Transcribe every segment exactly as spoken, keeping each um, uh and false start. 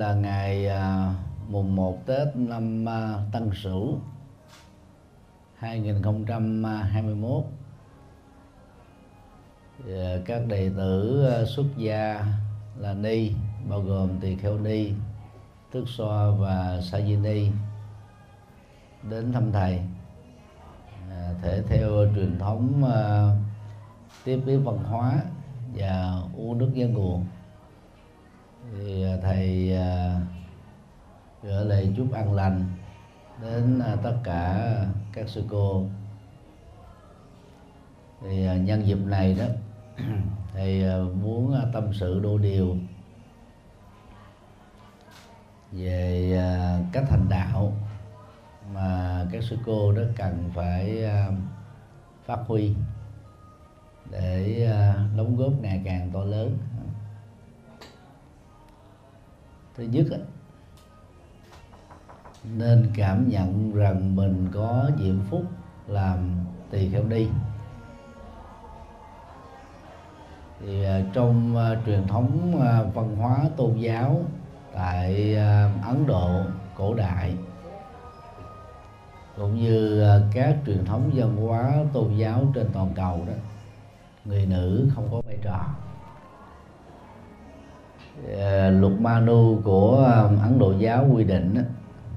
là ngày à, mùng một Tết năm à, Tân Sửu hai nghìn không trăm hai mươi mốt. À, các đệ tử à, xuất gia là ni, bao gồm tỳ kheo ni, tức xoa và sa di ni đến thăm thầy, à, thể theo truyền thống à, tiếp biến văn hóa và uống nước giếng nguồn. Thì thầy à, gửi lời chúc an lành đến à, tất cả các sư cô. Thì à, nhân dịp này đó thầy à, muốn à, tâm sự đôi điều về à, cách hành đạo mà các sư cô đó cần phải à, phát huy để à, đóng góp ngày càng to lớn. Thứ nhất, nên cảm nhận rằng mình có diễm phúc làm tỳ kheo ni. Thì trong uh, truyền thống uh, văn hóa tôn giáo tại uh, Ấn Độ cổ đại, cũng như uh, các truyền thống văn hóa tôn giáo trên toàn cầu đó, người nữ không có vai trò. Uh, luật Manu của uh, Ấn Độ giáo quy định đó,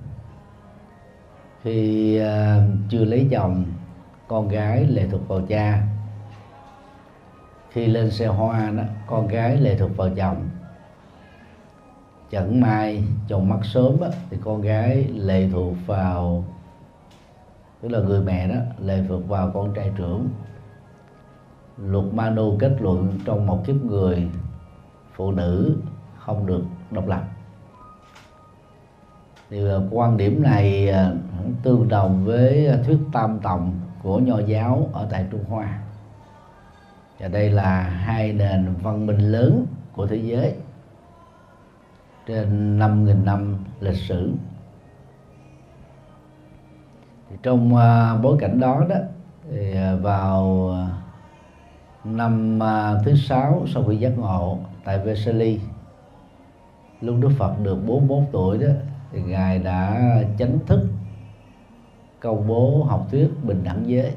khi uh, chưa lấy chồng, con gái lệ thuộc vào cha. Khi lên xe hoa đó, con gái lệ thuộc vào chồng. Chẳng may chồng mất sớm đó, thì con gái lệ thuộc vào, tức là người mẹ đó lệ thuộc vào con trai trưởng. Luật Manu kết luận trong một kiếp người, phụ nữ không được độc lập. Thì quan điểm này tương đồng với thuyết tam tòng của Nho giáo ở tại Trung Hoa. Và đây là hai nền văn minh lớn của thế giới trên năm nghìn năm lịch sử. Thì trong uh, bối cảnh đó đó thì uh, vào năm uh, thứ sáu sau khi giác ngộ tại Vesali, lúc Đức Phật được bốn mươi mốt tuổi đó, thì ngài đã chính thức công bố học thuyết bình đẳng giới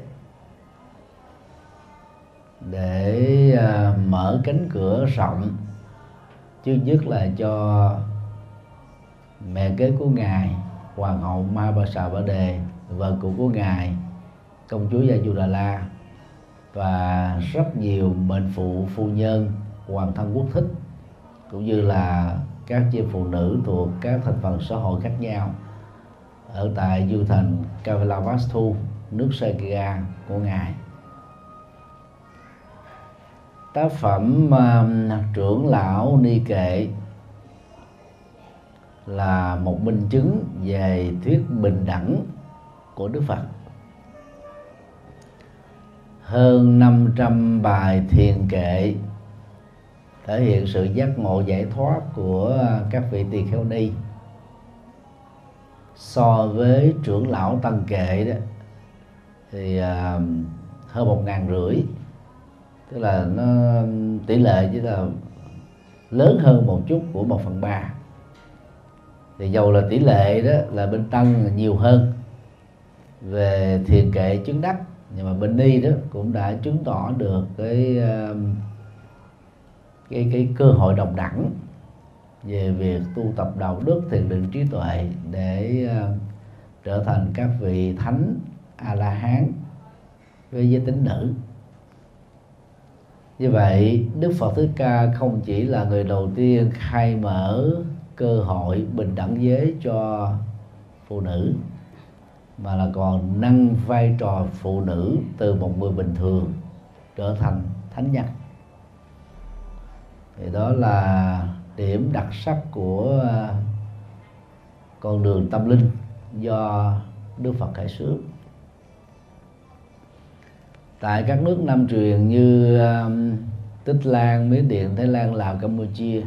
để uh, mở cánh cửa rộng, trước nhất là cho mẹ kế của ngài, hoàng hậu Mahapasa Ba Đề, vợ cũ của ngài, công chúa Yasodhara, và rất nhiều mệnh phụ, phu nhân, hoàng thân quốc thích, cũng như là các chị phụ nữ thuộc các thành phần xã hội khác nhau ở tại du thành Kavilavastu, nước Sakya của ngài. Tác phẩm uh, Trưởng lão Ni Kệ là một minh chứng về thuyết bình đẳng của Đức Phật. Hơn năm trăm bài thiền kệ thể hiện sự giác ngộ giải thoát của các vị tỳ kheo ni. So với Trưởng lão Tăng Kệ đó thì uh, hơn một ngàn rưỡi, tức là nó tỷ lệ chỉ là lớn hơn một chút của một phần ba. Thì dầu là tỷ lệ đó là bên Tăng nhiều hơn về thiền kệ chứng đắc, nhưng mà bên Ni đó cũng đã chứng tỏ được cái cái cái cơ hội đồng đẳng về việc tu tập đạo đức, thiền định, trí tuệ để uh, trở thành các vị thánh A La Hán với giới tính nữ. Như vậy, Đức Phật Thích Ca không chỉ là người đầu tiên khai mở cơ hội bình đẳng giới cho phụ nữ, mà là còn nâng vai trò phụ nữ từ một người bình thường trở thành thánh nhân. Thì đó là điểm đặc sắc của con đường tâm linh do Đức Phật khởi xướng. Tại các nước Nam truyền như um, Tích Lan, Miến Điện, Thái Lan, Lào, Campuchia,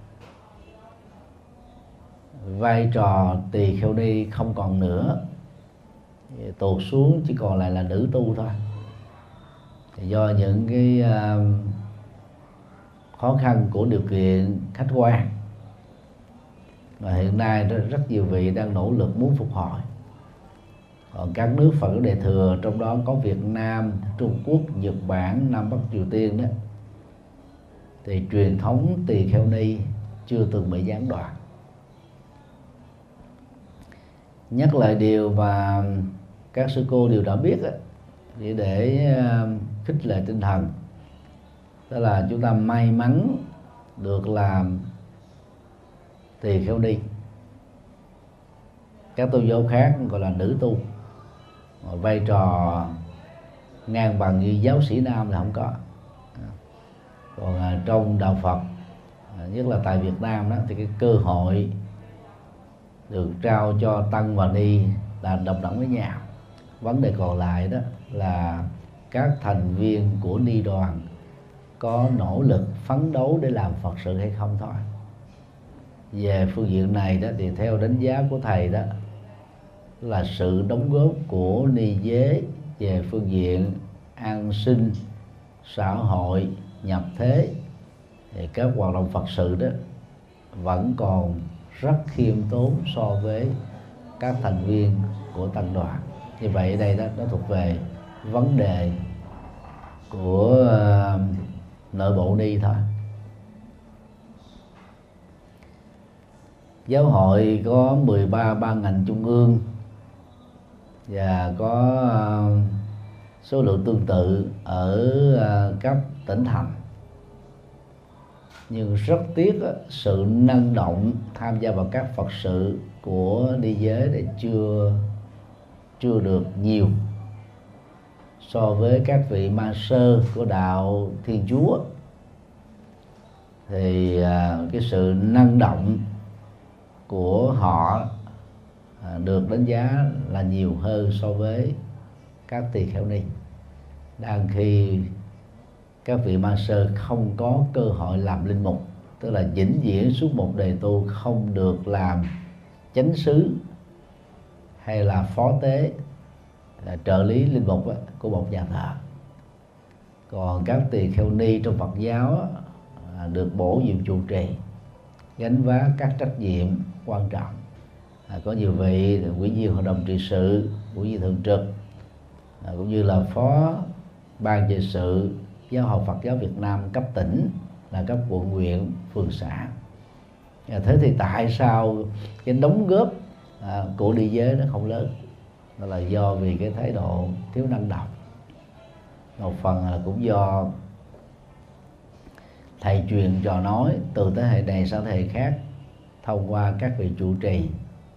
vai trò tỳ kheo ni không còn nữa, tụt xuống chỉ còn lại là nữ tu thôi. Thì do những cái uh, khó khăn của điều kiện khách quan, Và hiện nay rất, rất nhiều vị đang nỗ lực muốn phục hồi. Còn các nước Phật giáo Đại thừa, trong đó có Việt Nam, Trung Quốc, Nhật Bản, Nam Bắc Triều Tiên đó, thì truyền thống tỳ kheo ni chưa từng bị gián đoạn. Nhắc lại điều mà các sư cô đều đã biết đó, chỉ để khích lệ tinh thần, đó là chúng ta may mắn được làm tỳ kheo ni. Các tôn giáo khác gọi là nữ tu, vai trò ngang bằng như giáo sĩ nam là không có. Còn trong đạo Phật, nhất là tại Việt Nam đó, thì cái cơ hội được trao cho tăng và ni là đồng đẳng với nhau. Vấn đề còn lại đó là các thành viên của ni đoàn có nỗ lực phấn đấu để làm Phật sự hay không thôi. Về phương diện này đó thì theo đánh giá của thầy đó là sự đóng góp của ni giới về phương diện an sinh xã hội, nhập thế, thì các hoạt động Phật sự đó vẫn còn rất khiêm tốn so với các thành viên của tăng đoàn. Như vậy ở đây đó nó thuộc về vấn đề của uh, nội bộ ni thôi. Giáo hội có mười ba ban ngành trung ương và có uh, số lượng tương tự ở uh, các tỉnh thành, nhưng rất tiếc uh, sự năng động tham gia vào các Phật sự của ni giới thì chưa chưa được nhiều so với các vị ma sơ của đạo Thiên Chúa. Thì uh, cái sự năng động của họ uh, được đánh giá là nhiều hơn so với các tỳ kheo ni, đang khi các vị ma sơ không có cơ hội làm linh mục, tức là vĩnh viễn suốt một đời tu không được làm chánh xứ hay là phó tế, là trợ lý linh mục của một nhà thờ. Còn các tỳ kheo ni trong Phật giáo được bổ nhiệm trụ trì, gánh vác các trách nhiệm quan trọng. À, có nhiều vị ủy viên hội đồng trị sự, ủy viên thường trực, à, cũng như là phó ban trị sự Giáo hội Phật giáo Việt Nam cấp tỉnh, là cấp quận huyện, phường xã. À, thế thì tại sao cái đóng góp à, của ni giới nó không lớn? Đó là do vì cái thái độ thiếu năng động. Một phần là cũng do thầy truyền trò nói từ thế hệ này sang thế hệ khác thông qua các vị trụ trì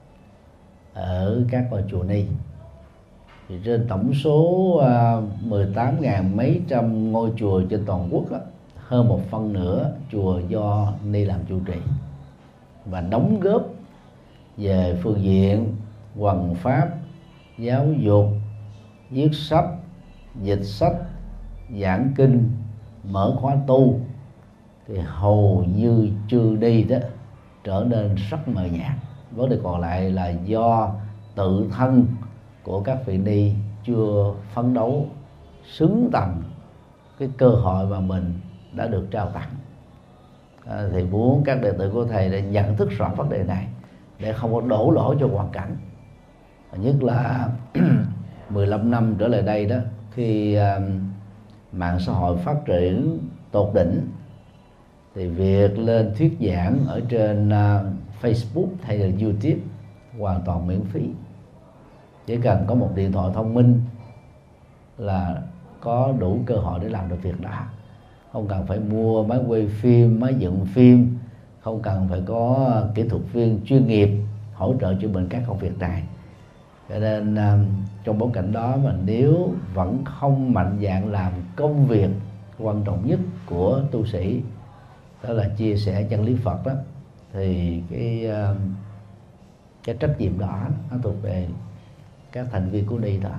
ở các ngôi chùa ni. Thì trên tổng số uh, mười tám ngàn mấy trăm ngôi chùa trên toàn quốc đó, hơn một phần nữa chùa do ni làm trụ trì, và đóng góp về phương diện hoằng pháp, giáo dục, viết sách, dịch sách, giảng kinh, mở khóa tu thì hầu như chưa đi đó trở nên rất mờ nhạt. Vấn đề còn lại là do tự thân của các vị ni chưa phấn đấu xứng tầm cái cơ hội mà mình đã được trao tặng. À, thì muốn các đệ tử của thầy để nhận thức rõ vấn đề này để không có đổ lỗi cho hoàn cảnh. Nhất là mười lăm năm trở lại đây đó, khi uh, mạng xã hội phát triển tột đỉnh, thì việc lên thuyết giảng ở trên uh, Facebook hay là YouTube hoàn toàn miễn phí. Chỉ cần có một điện thoại thông minh là có đủ cơ hội để làm được việc đó. Không cần phải mua máy quay phim, máy dựng phim, không cần phải có kỹ thuật viên chuyên nghiệp hỗ trợ cho mình các công việc này. Cho nên trong bối cảnh đó mà nếu vẫn không mạnh dạn làm công việc quan trọng nhất của tu sĩ, đó là chia sẻ chân lý Phật đó, thì cái cái trách nhiệm đó nó thuộc về các thành viên của ni đó.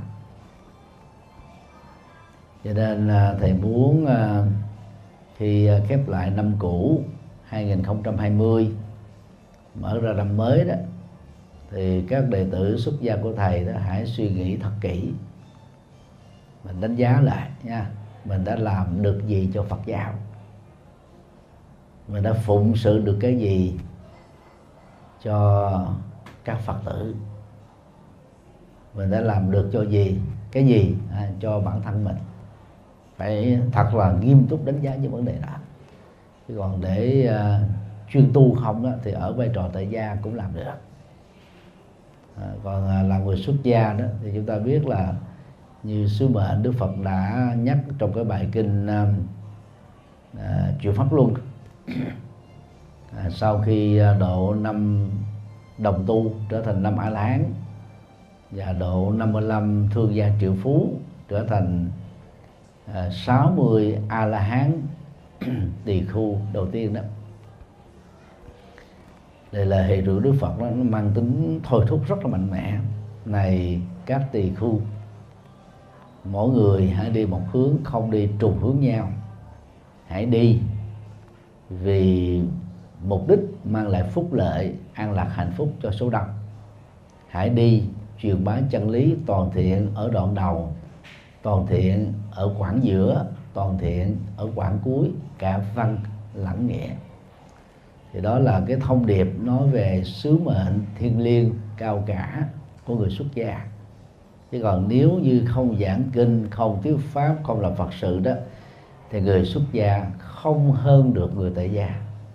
Cho nên thầy muốn khi khép lại năm cũ hai không hai không, mở ra năm mới đó, thì các đệ tử xuất gia của thầy đó hãy suy nghĩ thật kỹ, mình đánh giá lại nha, mình đã làm được gì cho Phật giáo, mình đã phụng sự được cái gì cho các Phật tử. Mình đã làm được cho gì, cái gì à, cho bản thân mình. Phải thật là nghiêm túc đánh giá những vấn đề đó. Chứ còn để uh, chuyên tu không đó, thì ở vai trò tại gia cũng làm được. À, còn uh, làm người xuất gia đó thì chúng ta biết là như sứ mệnh Đức Phật đã nhắc trong cái bài kinh uh, uh, Chuyển Pháp Luân. À, sau khi uh, độ năm đồng tu trở thành năm A La Hán và độ năm mươi lăm thương gia triệu phú trở thành à, sáu mươi A La Hán tỳ khu đầu tiên đó. Đây là hệ rượu Đức Phật đó, nó mang tính thôi thúc rất là mạnh mẽ. Này các tỳ khu, mỗi người hãy đi một hướng, không đi trùng hướng nhau. Hãy đi vì mục đích mang lại phúc lợi, an lạc, hạnh phúc cho số đông. Hãy đi truyền bá chân lý toàn thiện ở đoạn đầu, toàn thiện ở quãng giữa, toàn thiện ở quãng cuối, cả văn lẫn nghĩa. Thì đó là cái thông điệp nói về sứ mệnh thiêng liêng cao cả của người xuất gia. Chứ còn nếu như không giảng kinh, không thuyết pháp, không làm Phật sự đó, thì người xuất gia không hơn được người tại gia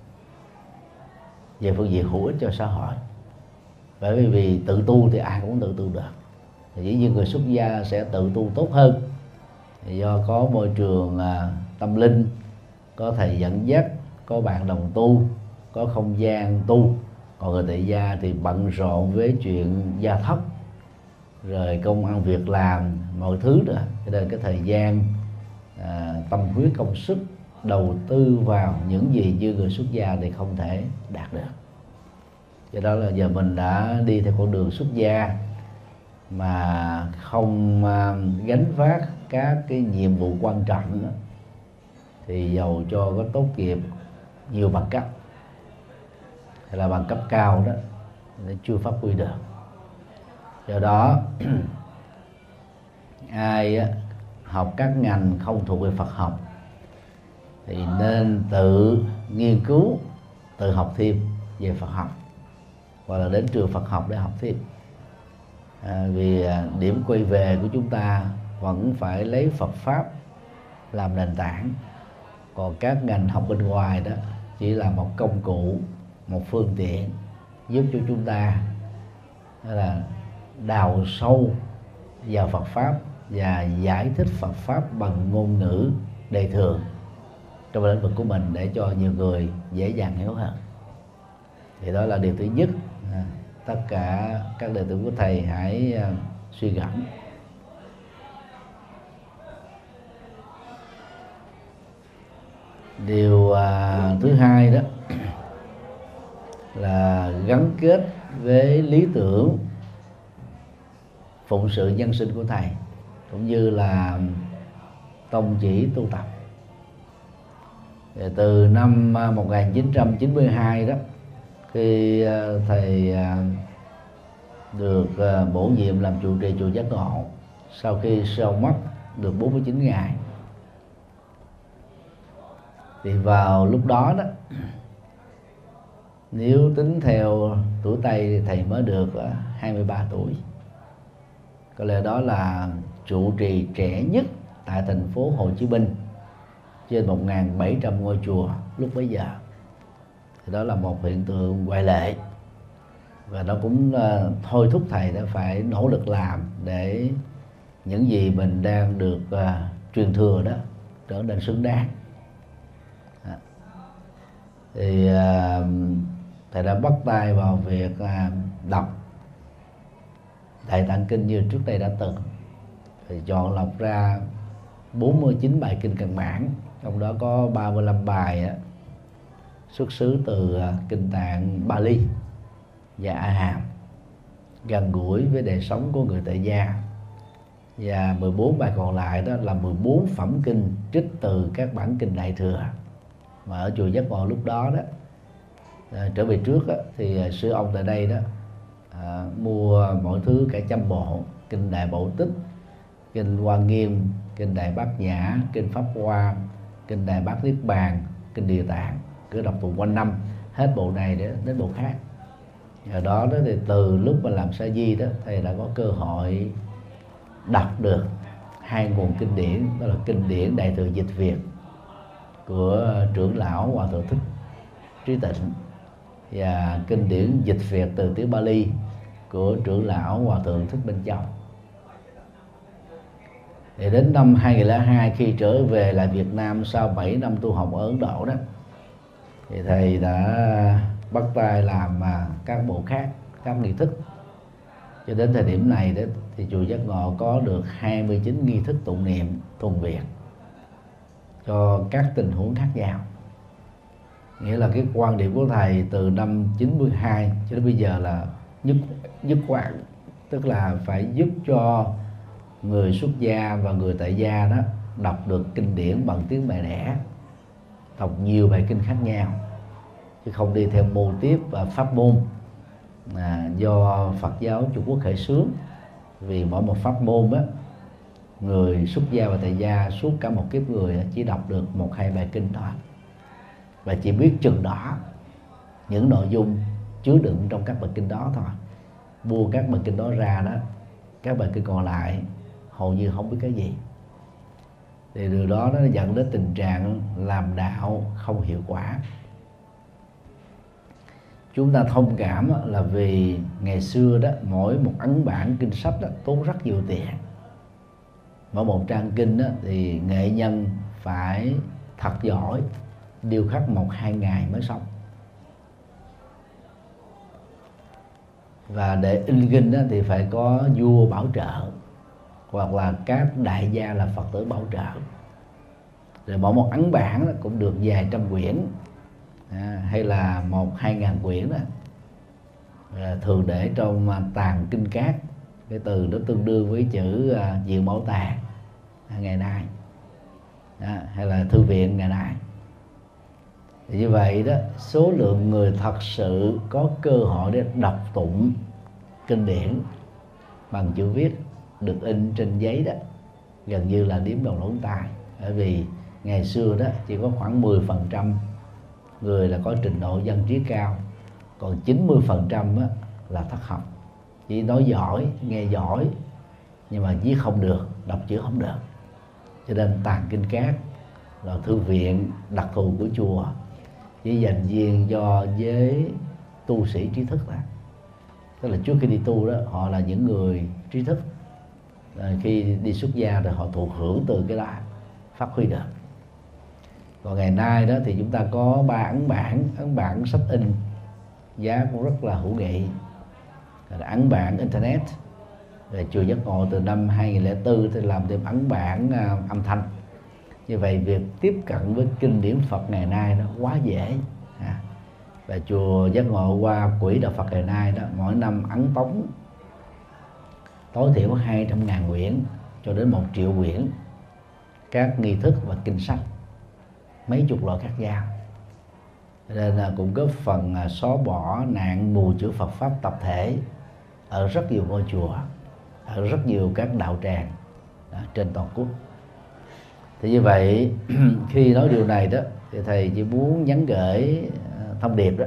về phương diện hữu ích cho xã hội. Bởi vì, vì tự tu thì ai cũng tự tu được, thì dĩ nhiên người xuất gia sẽ tự tu tốt hơn, thì do có môi trường à, tâm linh, có thầy dẫn dắt, có bạn đồng tu, có không gian tu. Còn người tại gia thì bận rộn với chuyện gia thất, rồi công ăn việc làm, mọi thứ nữa, cho nên cái thời gian à, tâm huyết, công sức đầu tư vào những gì như người xuất gia thì không thể đạt được. Do đó là giờ mình đã đi theo con đường xuất gia mà không uh, gánh vác các cái nhiệm vụ quan trọng đó, thì dầu cho có tốt nghiệp nhiều bằng cấp hay là bằng cấp cao đó, nó chưa phát huy được. Do đó ai uh, học các ngành không thuộc về Phật học thì nên tự nghiên cứu, tự học thêm về Phật học, hoặc là đến trường Phật học để học thêm. À, vì à, điểm quay về của chúng ta vẫn phải lấy Phật pháp làm nền tảng. Còn các ngành học bên ngoài đó chỉ là một công cụ, một phương tiện giúp cho chúng ta là đào sâu vào Phật pháp và giải thích Phật pháp bằng ngôn ngữ đời thường trong lĩnh vực của mình để cho nhiều người dễ dàng hiểu hơn. Thì đó là điều thứ nhất. À, tất cả các đệ tử của thầy hãy uh, suy gẫm. Điều uh, thứ hai đó là gắn kết với lý tưởng phụng sự nhân sinh của thầy, cũng như là tông chỉ tu tập. Từ năm một nghìn chín trăm chín mươi hai đó, khi thầy được bổ nhiệm làm trụ trì chùa Giác Ngộ, sau khi sư ông mất được bốn mươi chín ngày, thì vào lúc đó đó, nếu tính theo tuổi Tây thì thầy mới được hai mươi ba tuổi. Có lẽ đó là trụ trì trẻ nhất tại thành phố Hồ Chí Minh trên một nghìn bảy trăm ngôi chùa lúc bấy giờ. Thì đó là một hiện tượng ngoại lệ, và nó cũng uh, thôi thúc thầy đã phải nỗ lực làm để những gì mình đang được uh, truyền thừa đó trở nên xứng đáng. À. Thì uh, thầy đã bắt tay vào việc uh, đọc Đại Tạng Kinh như trước đây đã từng. Thì chọn lọc ra bốn mươi chín bài kinh căn bản, trong đó có ba mươi lăm bài á, xuất xứ từ kinh tạng Bali và A Hàm, gần gũi với đời sống của người tại gia. Và mười bốn bài còn lại đó là mười bốn phẩm kinh trích từ các bản kinh Đại Thừa mà ở chùa Giác Ngộ lúc đó đó à, trở về trước đó, thì sư ông tại đây đó à, mua mọi thứ cả trăm bộ kinh Đại Bộ Tích, kinh Hoa Nghiêm, kinh Đại Bát Nhã, kinh Pháp Hoa, kinh Đại Bát Niết Bàn, kinh Địa Tạng, cứ đọc tụng quanh năm, hết bộ này để đến bộ khác. do đó đó thì từ lúc mà làm sa di đó, thầy đã có cơ hội đọc được hai nguồn kinh điển, đó là kinh điển Đại thừa Dịch Việt của trưởng lão Hòa thượng Thích Trí Tịnh và kinh điển Dịch Việt từ tiếng Bali của trưởng lão Hòa thượng Thích Minh Châu. Thì đến năm hai nghìn lẻ hai, khi trở về lại Việt Nam sau bảy năm tu học ở Ấn Độ đó, thì thầy đã bắt tay làm các bộ khác, các nghi thức. Cho đến thời điểm này đó, thì chùa Giác Ngộ có được hai mươi chín nghi thức tụng niệm thuần Việt cho các tình huống khác nhau. Nghĩa là cái quan điểm của thầy từ năm chín mươi hai cho đến bây giờ là nhất nhất quán, tức là phải giúp cho người xuất gia và người tại gia đó đọc được kinh điển bằng tiếng mẹ đẻ, đọc nhiều bài kinh khác nhau, chứ không đi theo mô típ và pháp môn à, do Phật giáo Trung Quốc khởi xướng. Vì mỗi một pháp môn đó, người xuất gia và tại gia suốt cả một kiếp người chỉ đọc được một hai bài kinh thôi, và chỉ biết chừng đó những nội dung chứa đựng trong các bài kinh đó thôi. Buông các bài kinh đó ra đó, các bài kinh còn lại hầu như không biết cái gì. Thì điều đó nó dẫn đến tình trạng làm đạo không hiệu quả. Chúng ta thông cảm là vì ngày xưa đó, mỗi một ấn bản kinh sách đó, tốn rất nhiều tiền. Mỗi một trang kinh đó, thì nghệ nhân phải thật giỏi, điêu khắc một hai ngày mới xong. Và để in kinh đó, thì phải có vua bảo trợ, hoặc là các đại gia là Phật tử bảo trợ. Rồi mỗi một ấn bản đó cũng được vài trăm quyển, à, hay là một hai ngàn quyển đó. À, thường để trong à, tàng kinh cát, cái từ đó tương đương với chữ à, viện bảo tàng à, ngày nay, à, hay là thư viện ngày nay. Thì như vậy đó, số lượng người thật sự có cơ hội để đọc tụng kinh điển bằng chữ viết được in trên giấy đó gần như là đếm đầu ngón tay. Bởi vì ngày xưa đó chỉ có khoảng mười phần trăm người là có trình độ văn trí cao, còn chín mươi phần trăm là thất học, chỉ nói giỏi, nghe giỏi nhưng mà viết không được, đọc chữ không được. Cho nên tàng kinh cát là thư viện đặc thù của chùa chỉ dành riêng cho giới tu sĩ trí thức đó. Tức là trước khi đi tu đó, họ là những người trí thức, à, khi đi xuất gia rồi họ thụ hưởng từ cái đó, phát huy được. Còn ngày nay đó thì chúng ta có ba ấn bản, ấn bản sách in giá cũng rất là hữu nghị, là ấn bản internet. Rồi chùa Giác Ngộ từ năm hai nghìn lẻ bốn thì làm thêm ấn bản uh, âm thanh. Như vậy việc tiếp cận với kinh điển Phật ngày nay nó quá dễ. À, và chùa Giác Ngộ qua Quỹ Đạo Phật ngày nay đó, mỗi năm ấn tống tối thiểu hai trăm ngàn quyển cho đến một triệu quyển các nghi thức và kinh sách, mấy chục loại khác nhau. Nên là cũng góp phần xóa bỏ nạn mù chữ Phật pháp tập thể ở rất nhiều ngôi chùa, ở rất nhiều các đạo tràng trên toàn quốc. Thì như vậy khi nói điều này đó thì thầy chỉ muốn nhắn gửi thông điệp đó,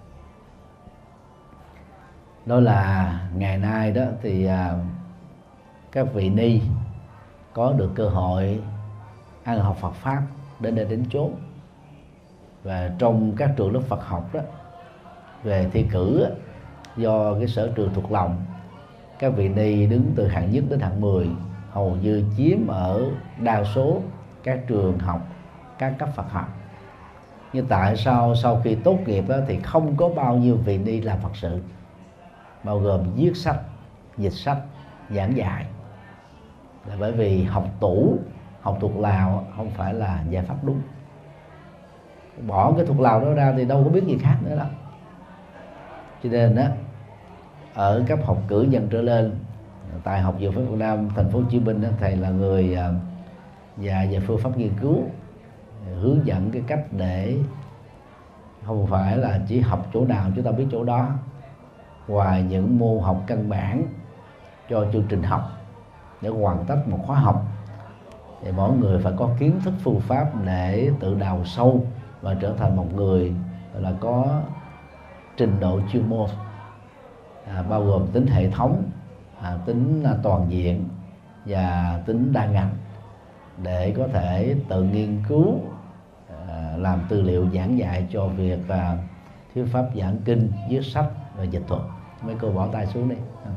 đó là ngày nay đó thì các vị ni có được cơ hội ăn học Phật pháp đến đây đến chốn. Và trong các trường lớp Phật học đó, về thi cử do cái sở trường thuộc lòng, các vị ni đứng từ hạng nhất đến hạng mười hầu như chiếm ở đa số các trường học, các cấp Phật học. Nhưng tại sao sau khi tốt nghiệp đó, thì không có bao nhiêu vị ni làm Phật sự, bao gồm viết sách, dịch sách, giảng dạy? Là bởi vì học tủ, học thuộc lào không phải là giải pháp đúng. Bỏ cái thuộc lào đó ra thì đâu có biết gì khác nữa đâu. Cho nên đó, ở cấp học cử nhân trở lên, tại Học viện Phật Việt Nam thành phố Hồ Chí Minh đó, thầy là người dạy về phương pháp nghiên cứu, hướng dẫn cái cách để không phải là chỉ học chỗ nào chúng ta biết chỗ đó. Ngoài những môn học căn bản cho chương trình học để hoàn tất một khóa học, thì mỗi người phải có kiến thức phương pháp để tự đào sâu và trở thành một người là có trình độ chuyên môn. à, bao gồm tính hệ thống, à, tính à, toàn diện và tính đa ngành, để có thể tự nghiên cứu, à, làm tư liệu giảng dạy cho việc à, thuyết pháp giảng kinh, viết sách và dịch thuật. Mấy cô bỏ tay xuống đi.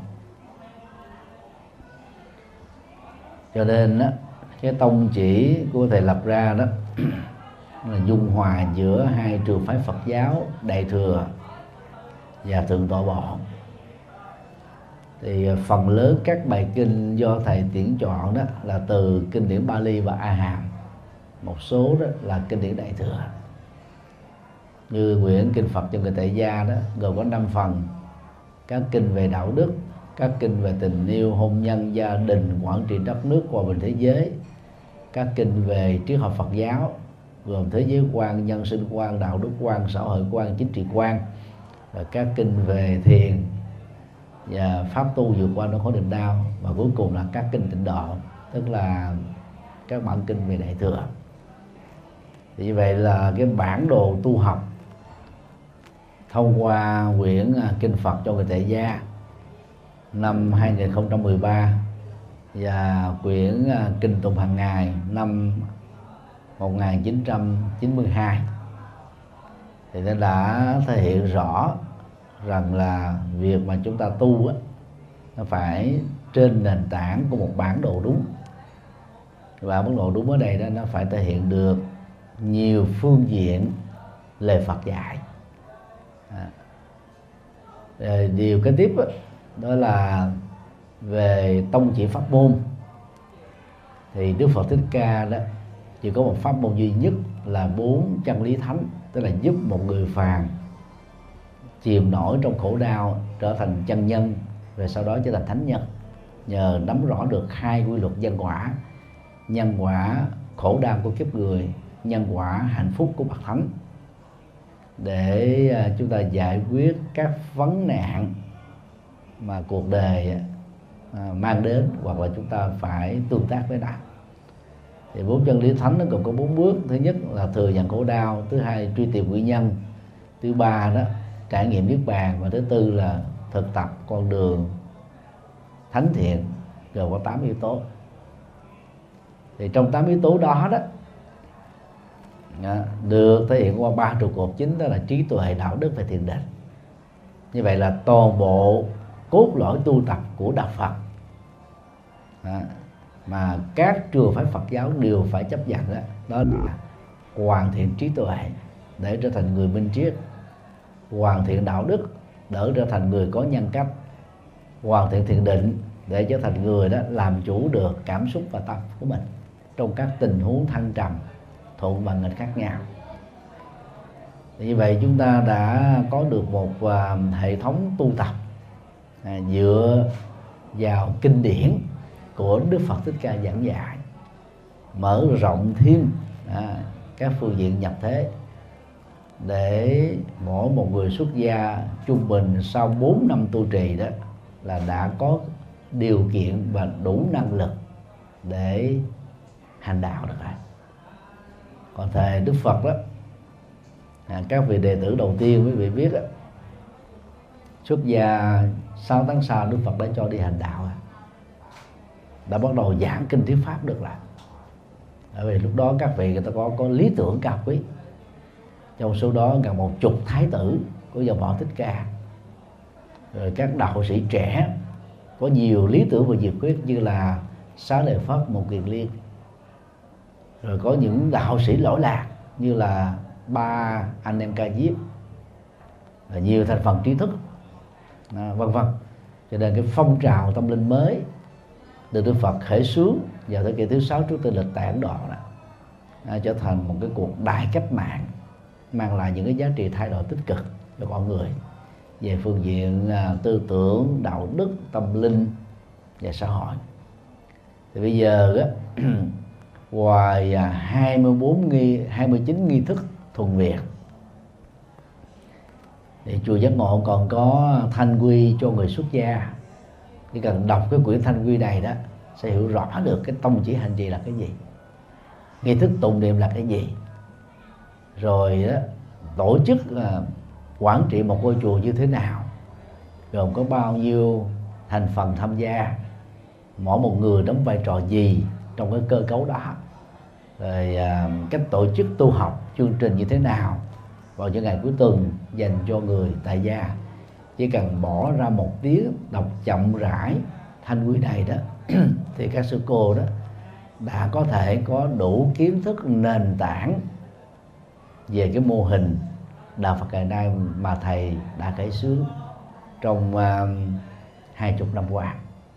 Cho nên đó, cái tông chỉ của thầy lập ra đó là dung hòa giữa hai trường phái Phật giáo Đại thừa và Thượng Tọa Bộ. Thì phần lớn các bài kinh do thầy tuyển chọn đó là từ kinh điển Bali và A Hàm, một số đó là kinh điển Đại thừa. Như quyển kinh Phật cho người tại gia đó gồm có năm phần: các kinh về đạo đức, các kinh về tình yêu, hôn nhân, gia đình, quản trị đất nước, hòa bình thế giới, các kinh về triết học Phật giáo gồm thế giới quan, nhân sinh quan, đạo đức quan, xã hội quan, chính trị quan, và các kinh về thiền và pháp tu vượt qua nỗi khổ niềm đau, và cuối cùng là các kinh tịnh độ, tức là các bản kinh về Đại thừa. Thì như vậy là cái bản đồ tu học thông qua quyển kinh Phật cho người tại gia năm hai nghìn không trăm mười ba và quyển kinh tụng hàng ngày năm một nghìn chín trăm chín mươi hai thì nó đã thể hiện rõ rằng là việc mà chúng ta tu á, nó phải trên nền tảng của một bản đồ đúng. Và bản đồ đúng ở đây đó, nó phải thể hiện được nhiều phương diện lời Phật dạy. À. Điều kế tiếp đó, đó là về tông chỉ pháp môn. Thì Đức Phật Thích Ca đó chỉ có một pháp môn duy nhất là bốn chân lý thánh, tức là giúp một người phàm chìm nổi trong khổ đau trở thành chân nhân, rồi sau đó trở thành thánh nhân, nhờ nắm rõ được hai quy luật nhân quả: nhân quả khổ đau của kiếp người, nhân quả hạnh phúc của bậc thánh, để chúng ta giải quyết các vấn nạn mà cuộc đời mang đến hoặc là chúng ta phải tương tác với nó. Thì bốn chân lý thánh nó cũng có bốn bước: thứ nhất là thừa nhận khổ đau, thứ hai truy tìm nguyên nhân, thứ ba đó trải nghiệm niết bàn, và thứ tư là thực tập con đường thánh thiện, gồm có tám yếu tố. Thì trong tám yếu tố đó đó được thể hiện qua ba trụ cột chính, đó là trí tuệ, đạo đức và thiền định. Như vậy là toàn bộ cốt lõi tu tập của đạo Phật đó, mà các trường phái Phật giáo đều phải chấp nhận đó, đó là hoàn thiện trí tuệ để trở thành người minh triết, hoàn thiện đạo đức để trở thành người có nhân cách, hoàn thiện thiền định để trở thành người đó làm chủ được cảm xúc và tâm của mình trong các tình huống thăng trầm, thuận và nghịch khác nhau. Thì như vậy chúng ta đã có được một uh, hệ thống tu tập à, dựa vào kinh điển của Đức Phật Thích Ca giảng dạy, mở rộng thêm à, các phương diện nhập thế, để mỗi một người xuất gia trung bình sau bốn năm tu trì đó là đã có điều kiện và đủ năng lực để hành đạo được rồi. Còn thời Đức Phật đó, à, các vị đệ tử đầu tiên quý vị biết đó, xuất gia sáu tháng sau Đức Phật đã cho đi hành đạo, đã bắt đầu giảng kinh thuyết pháp được lại. Bởi vì lúc đó các vị người ta có có lý tưởng cao quý, trong số đó gần một chục thái tử của dòng họ Thích Ca, rồi các đạo sĩ trẻ có nhiều lý tưởng và nhiệt huyết như là Xá Lợi Phất, Một Kiền Liên, rồi có những đạo sĩ lỗi lạc như là ba anh em Ca Diếp, và nhiều thành phần trí thức, à, vân vân. Cho nên cái phong trào tâm linh mới được Đức Phật khởi xướng vào thế kỷ thứ sáu trước Tây lịch tại Ấn Độ đó, à, trở thành một cái cuộc đại cách mạng, mang lại những cái giá trị thay đổi tích cực cho con người về phương diện à, tư tưởng, đạo đức, tâm linh và xã hội. Thì bây giờ á, ngoài à, hai mươi bốn nghi, hai mươi chín nghi thức thuần Việt, thì chùa Giác Ngộ còn có thanh quy cho người xuất gia. Chỉ cần đọc cái quyển thanh quy này đó sẽ hiểu rõ được cái tông chỉ hành trì là cái gì, nghi thức tụng niệm là cái gì, rồi đó, tổ chức uh, quản trị một ngôi chùa như thế nào, gồm có bao nhiêu thành phần tham gia, mỗi một người đóng vai trò gì trong cái cơ cấu đó, rồi à, cách tổ chức tu học, chương trình như thế nào vào những ngày cuối tuần dành cho người tại gia. Chỉ cần bỏ ra một tiếng đọc chậm rãi thanh quy này đó thì các sư cô đó đã có thể có đủ kiến thức nền tảng về cái mô hình đạo Phật ngày nay mà thầy đã khởi xướng trong hai uh, chục năm qua.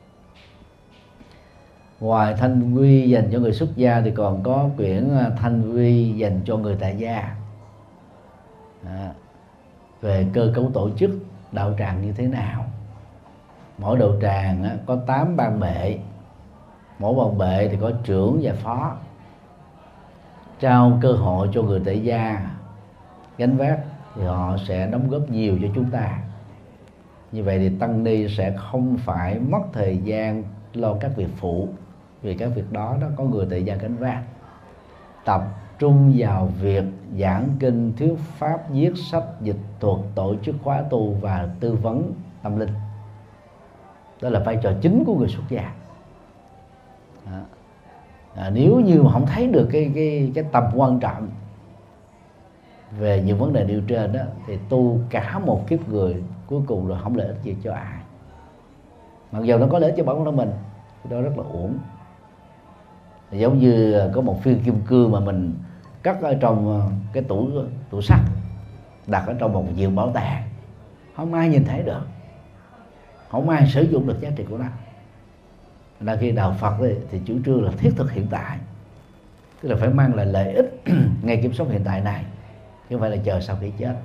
Ngoài thanh quy dành cho người xuất gia thì còn có quyển thanh quy dành cho người tại gia, à, về cơ cấu tổ chức đạo tràng như thế nào. Mỗi đạo tràng á, có tám ban bệ, mỗi ban bệ thì có trưởng và phó, trao cơ hội cho người tại gia gánh vác thì họ sẽ đóng góp nhiều cho chúng ta. Như vậy thì tăng ni sẽ không phải mất thời gian lo các việc phụ, vì các việc đó nó có người tại gia gánh vác. Tập trung vào việc giảng kinh, thuyết pháp, viết sách, dịch thuật, tổ chức khóa tu và tư vấn tâm linh. Đó là vai trò chính của người xuất gia. À, à, nếu như mà không thấy được cái cái cái tầm quan trọng về những vấn đề nêu trên đó, thì tu cả một kiếp người cuối cùng rồi không lợi ích gì cho ai. Mặc dù nó có lợi ích cho bản thân mình, đó rất là uổng. Giống như có một viên kim cương mà mình cất ở trong cái tủ tủ sắt, đặt ở trong một viện bảo tàng, không ai nhìn thấy được, không ai sử dụng được giá trị của nó. Là khi đạo Phật thì, thì chủ trương là thiết thực hiện tại, tức là phải mang lại lợi ích ngay kiếp sống hiện tại này, chứ không phải là chờ sau khi chết.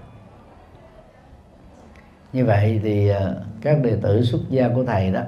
Như vậy thì các đệ tử xuất gia của thầy đó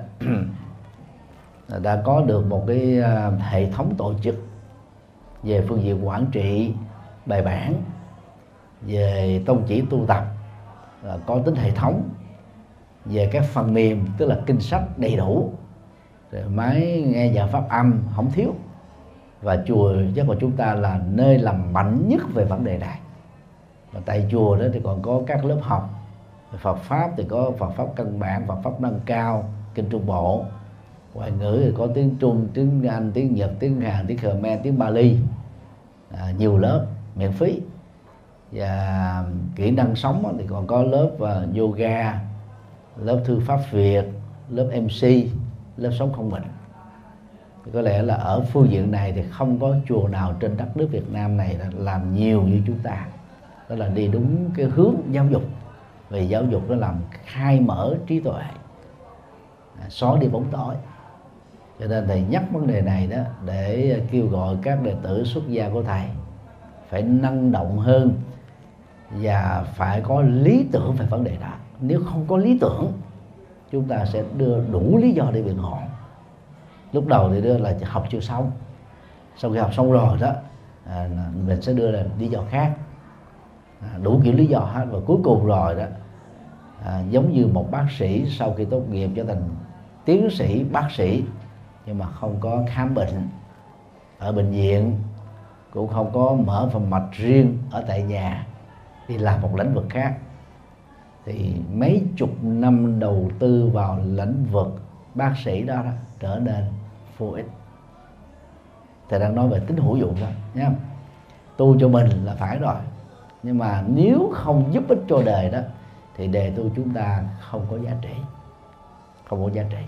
đã có được một cái hệ thống tổ chức về phương diện quản trị, bài bản, về tông chỉ tu tập có tính hệ thống, về các phần mềm tức là kinh sách đầy đủ, rồi máy nghe nhạc pháp âm không thiếu. Và chùa chắc của chúng ta là nơi làm mạnh nhất về vấn đề này. Và tại chùa đó thì còn có các lớp học Phật pháp, thì có Phật pháp căn bản, Phật pháp nâng cao, kinh Trung Bộ. Ngoại ngữ thì có tiếng Trung, tiếng Anh, tiếng Nhật, tiếng Hàn, tiếng Khmer, tiếng Bali, à, nhiều lớp miễn phí. Và kỹ năng sống thì còn có lớp uh, yoga, lớp thư pháp Việt, lớp em xê, lớp sống không bệnh. Thì có lẽ là ở phương diện này thì không có chùa nào trên đất nước Việt Nam này làm nhiều như chúng ta. Đó là đi đúng cái hướng giáo dục. Vì giáo dục nó làm khai mở trí tuệ, xóa đi bóng tối. Cho nên thầy nhắc vấn đề này đó để kêu gọi các đệ tử xuất gia của thầy phải năng động hơn và phải có lý tưởng về vấn đề đó. Nếu không có lý tưởng, chúng ta sẽ đưa đủ lý do để biện hộ. Lúc đầu thì đưa là học chưa xong, sau khi học xong rồi đó à, mình sẽ đưa ra lý do khác, à, đủ kiểu lý do hết. Và cuối cùng rồi đó à, giống như một bác sĩ sau khi tốt nghiệp trở thành tiến sĩ bác sĩ, nhưng mà không có khám bệnh ở bệnh viện, cũng không có mở phòng mạch riêng ở tại nhà, đi làm một lĩnh vực khác, thì mấy chục năm đầu tư vào lĩnh vực bác sĩ đó, đó trở nên vô ích. Thầy đang nói về tính hữu dụng thôi nhé. Tu cho mình là phải rồi, nhưng mà nếu không giúp ích cho đời đó thì đề tu chúng ta không có giá trị, không có giá trị.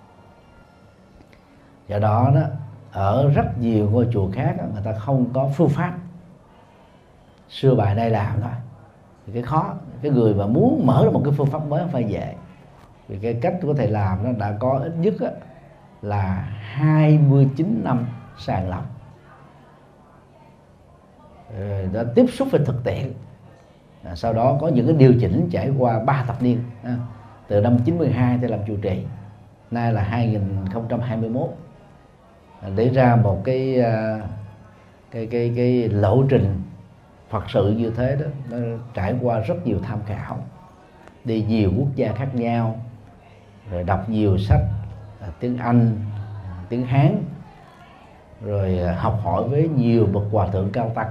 Do đó đó, ở rất nhiều ngôi chùa khác đó, người ta không có phương pháp xưa bài nay làm thôi. Thì cái khó, cái người mà muốn mở ra một cái phương pháp mới không phải dễ. Vì cái cách của thầy làm nó đã có ít nhất á, là hai mươi chín năm sàng lọc, rồi đã tiếp xúc với thực tiễn, à, sau đó có những cái điều chỉnh trải qua ba thập niên, à, từ năm chín mươi hai thầy làm trụ trì, nay là hai nghìn không trăm hai mươi mốt, à, để ra một cái cái cái cái lộ trình Phật sự như thế đó. Nó trải qua rất nhiều tham khảo, đi nhiều quốc gia khác nhau, rồi đọc nhiều sách à, tiếng Anh, tiếng Hán, rồi học hỏi với nhiều bậc hòa thượng cao tăng,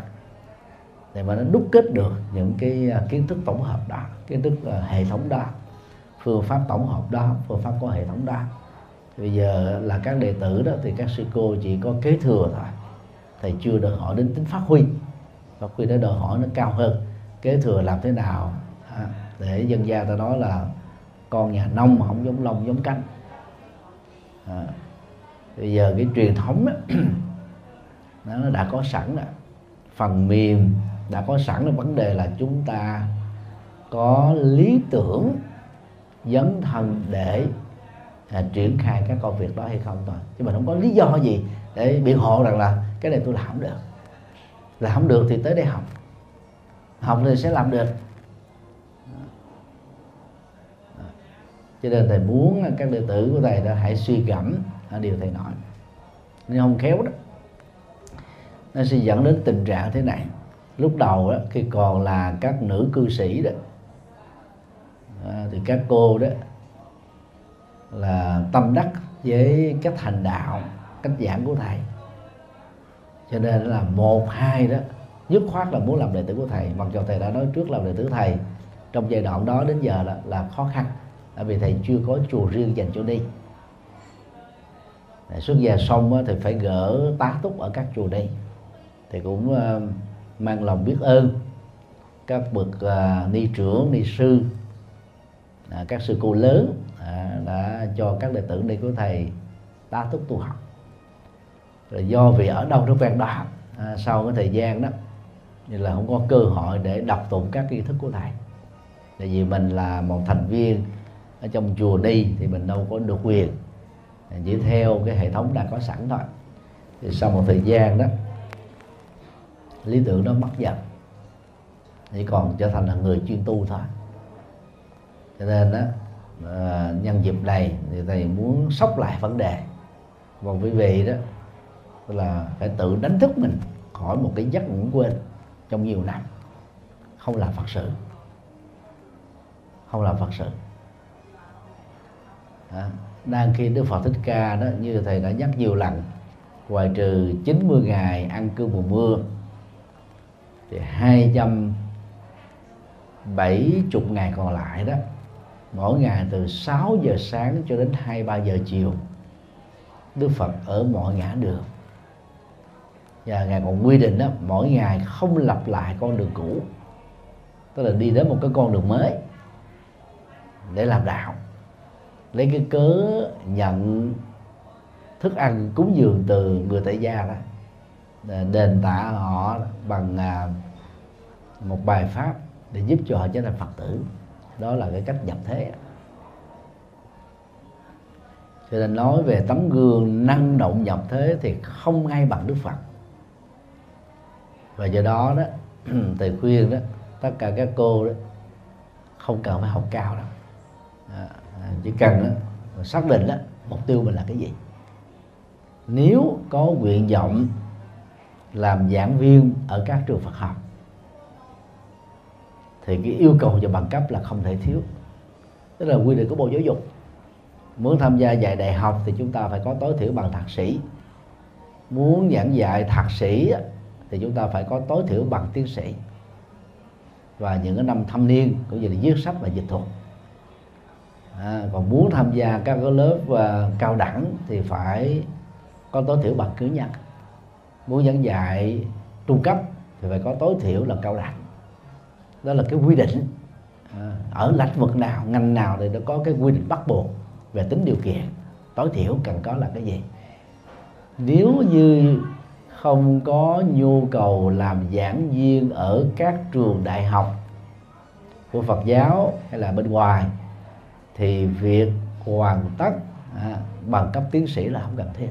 để mà nó đúc kết được những cái kiến thức tổng hợp đó, kiến thức hệ thống đó, phương pháp tổng hợp đó, phương pháp có hệ thống đó. Bây giờ là các đệ tử đó thì các sư cô chỉ có kế thừa thôi, thầy chưa đòi hỏi đến tính phát huy. Phát huy nó đòi hỏi nó cao hơn. Kế thừa làm thế nào à, để dân gian ta nói là con nhà nông mà không giống lông giống cánh. À, bây giờ cái truyền thống đó, nó đã có sẵn rồi. Phần mềm đã có sẵn rồi, vấn đề là chúng ta có lý tưởng dấn thân để à, triển khai các công việc đó hay không thôi. Chứ mình không có lý do gì để biện hộ rằng là cái này tôi làm không được. Làm không được thì tới đây học, học thì sẽ làm được. Cho nên thầy muốn các đệ tử của thầy đã hãy suy gẫm điều thầy nói. Nếu không khéo đó, nó sẽ dẫn đến tình trạng thế này. Lúc đầu đó, khi còn là các nữ cư sĩ đó, à, thì các cô đó là tâm đắc với cách hành đạo, cách giảng của thầy, cho nên là một hai đó dứt khoát là muốn làm đệ tử của thầy. Mặc dù thầy đã nói trước làm đệ tử thầy trong giai đoạn đó đến giờ là, là khó khăn, bởi vì thầy chưa có chùa riêng dành cho đi. Xuất gia xong thì phải gỡ tá túc ở các chùa đi. Thì cũng uh, mang lòng biết ơn các bậc uh, ni trưởng, ni sư, à, các sư cô lớn à, đã cho các đệ tử đi của thầy tá túc tu học. Rồi do vì ở đâu nó quen đó, à, sau cái thời gian đó như là không có cơ hội để đọc tụng các kiến thức của thầy. Tại vì mình là một thành viên ở trong chùa đi thì mình đâu có được quyền, chỉ theo cái hệ thống đã có sẵn thôi. Thì sau một thời gian đó lý tưởng đó mất dần, chỉ còn trở thành là người chuyên tu thôi. Cho nên đó à, nhân dịp này thì thầy muốn sốc lại vấn đề. Còn quý vị đó là phải tự đánh thức mình khỏi một cái giấc ngủ quên trong nhiều năm, không làm Phật sự, không làm Phật sự. À, đang khi Đức Phật Thích Ca đó, như thầy đã nhắc nhiều lần, ngoài trừ chín mươi ngày ăn cơm mùa mưa thì hai trăm bảy mươi ngày còn lại đó, mỗi ngày từ sáu giờ sáng cho đến hai ba giờ chiều, Đức Phật ở mọi ngã đường. Và Ngài còn quy định đó, mỗi ngày không lặp lại con đường cũ, tức là đi đến một cái con đường mới để làm đạo, lấy cái cớ nhận thức ăn cúng dường từ người tại gia đó, đền tạ họ bằng một bài pháp để giúp cho họ trở thành Phật tử. Đó là cái cách nhập thế. Cho nên nói về tấm gương năng động nhập thế thì không ai bằng Đức Phật. Và do đó đó thầy khuyên đó tất cả các cô đó không cần phải học cao đâu, à, chỉ cần đó, xác định đó mục tiêu mình là cái gì. Nếu có nguyện vọng làm giảng viên ở các trường Phật học thì cái yêu cầu về bằng cấp là không thể thiếu, tức là quy định của Bộ Giáo dục. Muốn tham gia dạy đại học thì chúng ta phải có tối thiểu bằng thạc sĩ. Muốn giảng dạy thạc sĩ thì chúng ta phải có tối thiểu bằng tiến sĩ, và những cái năm thâm niên cũng như là viết sách và dịch thuật. À, còn muốn tham gia các cái lớp uh, cao đẳng thì phải có tối thiểu bằng cử nhân. Muốn giảng dạy trung cấp thì phải có tối thiểu là cao đẳng. Đó là cái quy định. À, ở lĩnh vực nào, ngành nào thì nó có cái quy định bắt buộc về tính điều kiện tối thiểu cần có là cái gì. Nếu như không có nhu cầu làm giảng viên ở các trường đại học của Phật giáo hay là bên ngoài thì việc hoàn tất à, bằng cấp tiến sĩ là không cần thiết.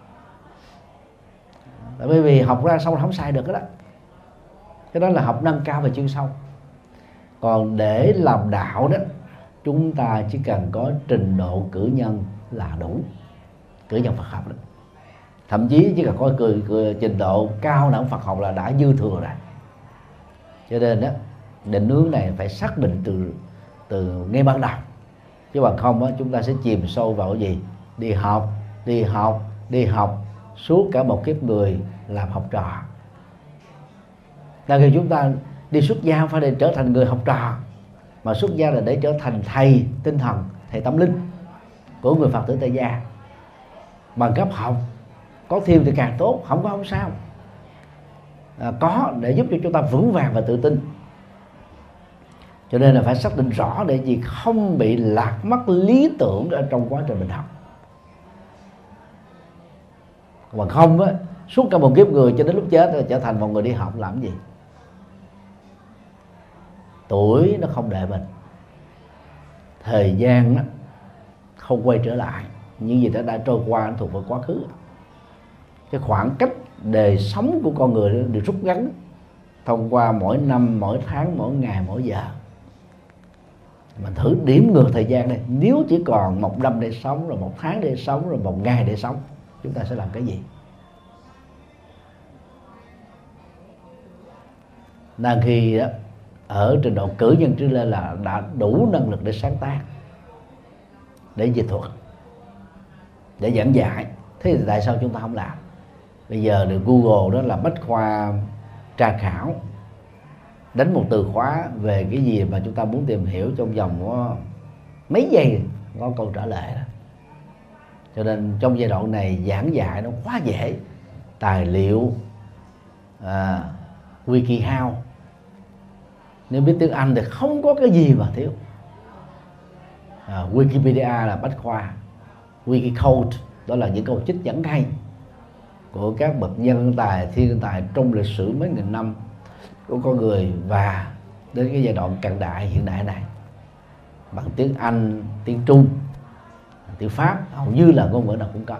Bởi vì học ra xong không sai được đó. Cái đó là học nâng cao về chuyên sâu. Còn để làm đạo đó, chúng ta chỉ cần có trình độ cử nhân là đủ. Cử nhân Phật học đó. Thậm chí chỉ cần có cười, cười, trình độ cao đẳng Phật học là đã dư thừa rồi. Cho nên đó, định hướng này phải xác định từ từ ngay ban đầu. Chứ bằng không đó, chúng ta sẽ chìm sâu vào cái gì? Đi học, đi học, đi học suốt cả một kiếp người làm học trò. Là khi chúng ta đi xuất gia phải để trở thành người học trò, mà xuất gia là để trở thành thầy tinh thần, thầy tâm linh của người Phật tử tại gia. Bằng cấp học có thêm thì càng tốt, không có không sao. À, có để giúp cho chúng ta vững vàng và tự tin. Cho nên là phải xác định rõ để gì không bị lạc mất lý tưởng ở trong quá trình mình học. Còn không á, suốt cả một kiếp người cho đến lúc chết rồi trở thành một người đi học làm gì? Tuổi nó không đợi mình, thời gian nó không quay trở lại, những gì đã đã trôi qua nó thuộc về quá khứ. Cái khoảng cách đời sống của con người được rút ngắn thông qua mỗi năm, mỗi tháng, mỗi ngày, mỗi giờ. Mình thử điểm ngược thời gian đây, nếu chỉ còn một năm để sống, rồi một tháng để sống, rồi một ngày để sống, chúng ta sẽ làm cái gì? Đang khi đó, ở trình độ cử nhân trở lên là đã đủ năng lực để sáng tác, để dịch thuật, để giảng dạy. Thế thì tại sao chúng ta không làm? Bây giờ được Google đó là bách khoa tra khảo, đánh một từ khóa về cái gì mà chúng ta muốn tìm hiểu trong vòng có mấy giây có câu trả lời đó. Cho nên trong giai đoạn này giảng dạy nó quá dễ. Tài liệu à, WikiHow, nếu biết tiếng Anh thì không có cái gì mà thiếu. à, Wikipedia là bách khoa, Wikicode đó là những câu trích dẫn hay của các bậc nhân tài, thiên tài trong lịch sử mấy nghìn năm của con người, và đến cái giai đoạn cận đại hiện đại này bằng tiếng Anh, tiếng Trung, tiếng Pháp, hầu như là ngôn ngữ nào cũng có.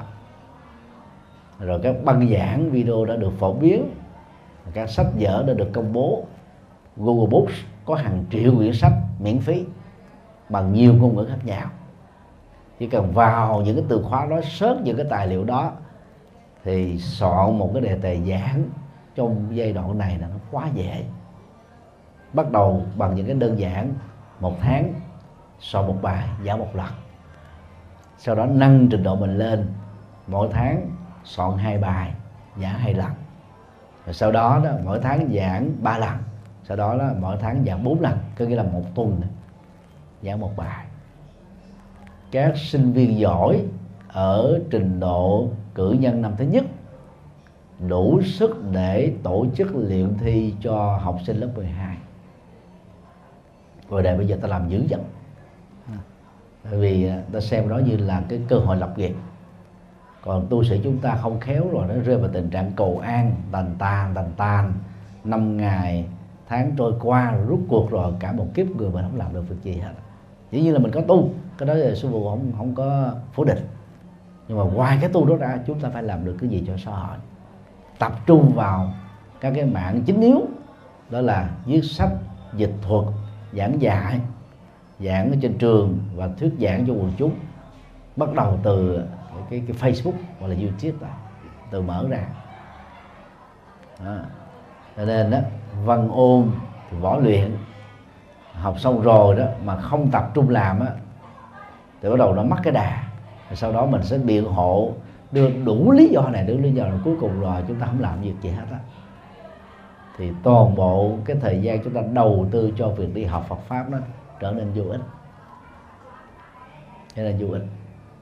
Rồi các băng giảng video đã được phổ biến, các sách vở đã được công bố. Google Books có hàng triệu quyển sách miễn phí bằng nhiều ngôn ngữ khác nhau. Chỉ cần vào những cái từ khóa đó, search những cái tài liệu đó, thì soạn một cái đề tài giảng trong giai đoạn này là nó quá dễ. Bắt đầu bằng những cái đơn giản, một tháng soạn một bài, giảng một lần. Sau đó nâng trình độ mình lên, mỗi tháng soạn hai bài, giảng hai lần. Rồi sau đó, đó mỗi tháng giảng ba lần. Sau đó, đó mỗi tháng giảng bốn lần, có nghĩa là một tuần giảng một bài. Các sinh viên giỏi ở trình độ cử nhân năm thứ nhất đủ sức để tổ chức luyện thi cho học sinh lớp mười hai. Rồi đây bây giờ ta làm dữ dằn, bởi vì ta xem đó như là cái cơ hội lập nghiệp. Còn tu sĩ chúng ta không khéo rồi nó rơi vào tình trạng cầu an, tàn tàn tàn tàn, năm ngày tháng trôi qua rồi rút cuộc rồi cả một kiếp người mình không làm được việc gì hết. Dĩ nhiên là mình có tu, cái đó là sư phụ không không có phủ định, nhưng mà ngoài cái tu đó ra chúng ta phải làm được cái gì cho xã hội. Tập trung vào các cái mạng chính yếu, đó là viết sách, dịch thuật, giảng dạy, giảng ở trên trường và thuyết giảng cho quần chúng. Bắt đầu từ cái, cái Facebook hoặc là YouTube đó, từ mở ra đó. Cho nên đó, văn ôn, võ luyện học xong rồi đó mà không tập trung làm á, thì bắt đầu nó mất cái đà. Rồi sau đó mình sẽ biện hộ, đưa đủ lý do này, đủ lý do này, cuối cùng rồi chúng ta không làm việc gì hết á. Thì toàn bộ cái thời gian chúng ta đầu tư cho việc đi học Phật pháp đó trở nên vô ích, trở nên vô ích.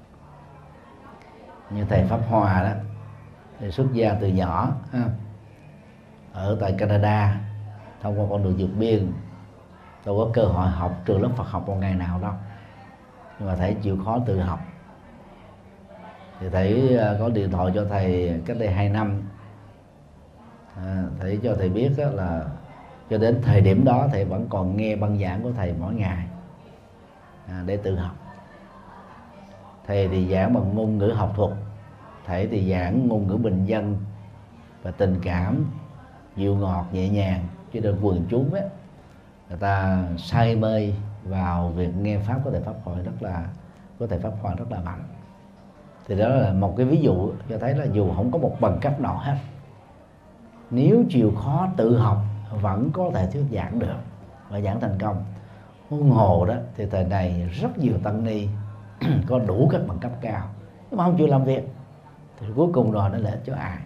Như thầy Pháp Hòa đó, thì xuất gia từ nhỏ ha, ở tại Canada, thông qua con đường vượt biên. Tôi có cơ hội học trường lớp Phật học một ngày nào đâu, nhưng mà thầy chịu khó tự học. Thì thầy có điện thoại cho thầy cách đây hai năm, à, thầy cho thầy biết là cho đến thời điểm đó thầy vẫn còn nghe băng giảng của thầy mỗi ngày à, để tự học. Thầy thì giảng bằng ngôn ngữ học thuật, thầy thì giảng ngôn ngữ bình dân và tình cảm, dịu ngọt nhẹ nhàng, cho nên quần chúng ấy, người ta say mê vào việc nghe pháp của thầy Pháp Hội rất là của thầy Pháp Hòa rất là mạnh. Thì đó là một cái ví dụ cho thấy là dù không có một bằng cấp nào hết, nếu chịu khó tự học vẫn có thể thuyết giảng được và giảng thành công. Huống hồ đó thì thời này rất nhiều tăng ni có đủ các bằng cấp cao nhưng mà không chịu làm việc, thì cuối cùng rồi nó lợi ích cho ai?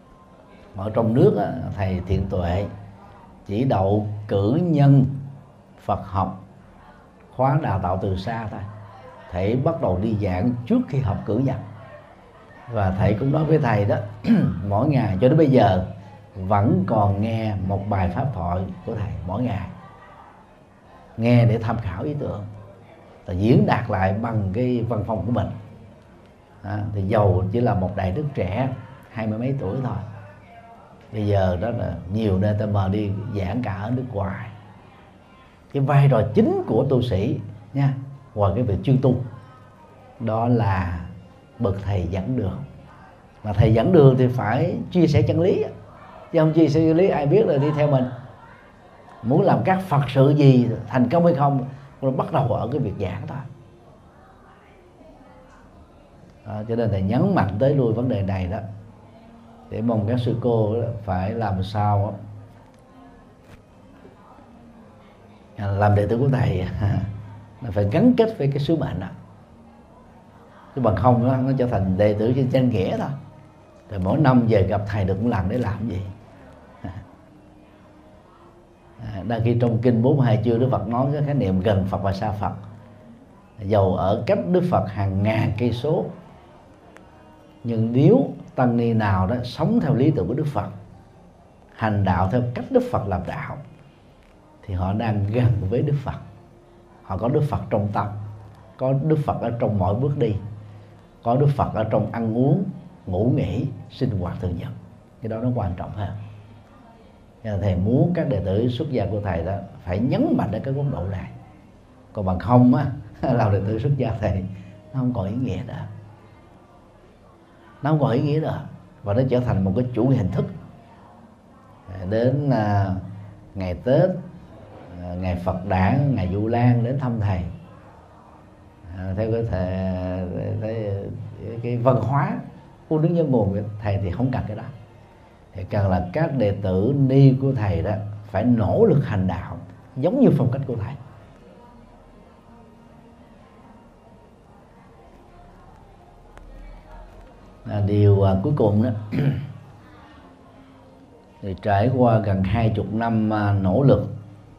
Mà ở trong nước á, thầy Thiện Tuệ chỉ đậu cử nhân Phật học khóa đào tạo từ xa thôi, thầy bắt đầu đi giảng trước khi học cử nhân. Và thầy cũng nói với thầy đó mỗi ngày cho đến bây giờ vẫn còn nghe một bài pháp thoại của thầy mỗi ngày, nghe để tham khảo ý tưởng và diễn đạt lại bằng cái văn phong của mình. À, thì dầu chỉ là một đại đức trẻ hai mươi mấy tuổi thôi, bây giờ đó là nhiều nơi ta mời đi giảng cả ở nước ngoài. Cái vai trò chính của tu sĩ nha, ngoài cái việc chuyên tu, đó là bậc thầy dẫn đường. Mà thầy dẫn đường thì phải chia sẻ chân lý, chứ không chia sẻ chân lý ai biết là đi theo mình. Muốn làm các Phật sự gì thành công hay không, nó bắt đầu ở cái việc giảng thôi. À, cho nên thầy nhấn mạnh tới lui vấn đề này đó, để mong các sư cô phải làm sao làm đệ tử của thầy là phải gắn kết với cái sứ mệnh đó, chứ bằng không nó, nó trở thành đệ tử trên danh nghĩa thôi. Rồi mỗi năm về gặp thầy được một lần để làm gì? À, đang khi trong kinh bốn mươi hai chương Đức Phật nói cái khái niệm gần Phật và xa Phật, dầu ở cách Đức Phật hàng ngàn cây số, nhưng nếu tăng ni nào đó sống theo lý tưởng của Đức Phật, hành đạo theo cách Đức Phật làm đạo, thì họ đang gần với Đức Phật. Họ có Đức Phật trong tâm, có Đức Phật ở trong mọi bước đi, có Đức Phật ở trong ăn uống, ngủ nghỉ, sinh hoạt thường nhật. Cái đó nó quan trọng hơn. Nên là thầy muốn các đệ tử xuất gia của thầy đó phải nhấn mạnh đến cái góc độ này. Còn bằng không á, làm đệ tử xuất gia thầy nó không còn ý nghĩa nữa, nó không còn ý nghĩa nữa, và nó trở thành một cái chủ nghĩa hình thức. Đến à, ngày Tết, à, ngày Phật đản, ngày Vu Lan đến thăm thầy, à, theo cái, thể, cái, cái, cái văn hóa của đứng nhân nguồn, thầy thì không cần cái đó. Thì cần là các đệ tử ni của thầy đó phải nỗ lực hành đạo giống như phong cách của thầy. À, điều à, cuối cùng đó thì trải qua gần hai chục năm à, nỗ lực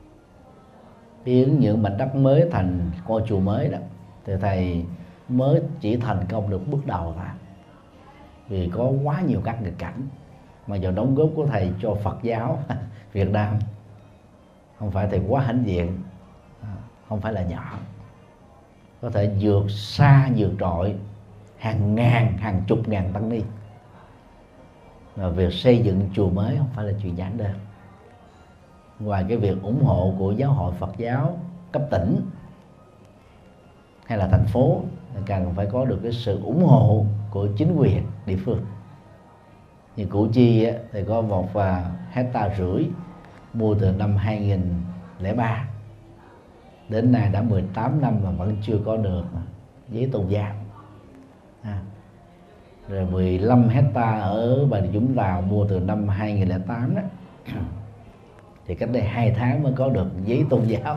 biến những mảnh đất mới thành ngôi chùa mới đó, thì thầy mới chỉ thành công được bước đầu thôi, vì có quá nhiều các nghịch cảnh. Mà do đóng góp của thầy cho Phật giáo Việt Nam không phải thầy quá hãnh diện, không phải là nhỏ, có thể vượt xa vượt trội hàng ngàn hàng chục ngàn tăng ni. Và việc xây dựng chùa mới không phải là chuyện giản đơn. Ngoài cái việc ủng hộ của Giáo hội Phật giáo cấp tỉnh hay là thành phố, cần phải có được cái sự ủng hộ của chính quyền địa phương. Như Củ Chi á, thì có một và hecta rưỡi mua từ năm hai nghìn lẻ ba, đến nay đã mười tám năm mà vẫn chưa có được giấy tôn giáo. À, rồi mười lăm hecta ở Bà Rịa Vũng Tàu mua từ năm hai nghìn lẻ tám đó, thì cách đây hai tháng mới có được giấy tôn giáo.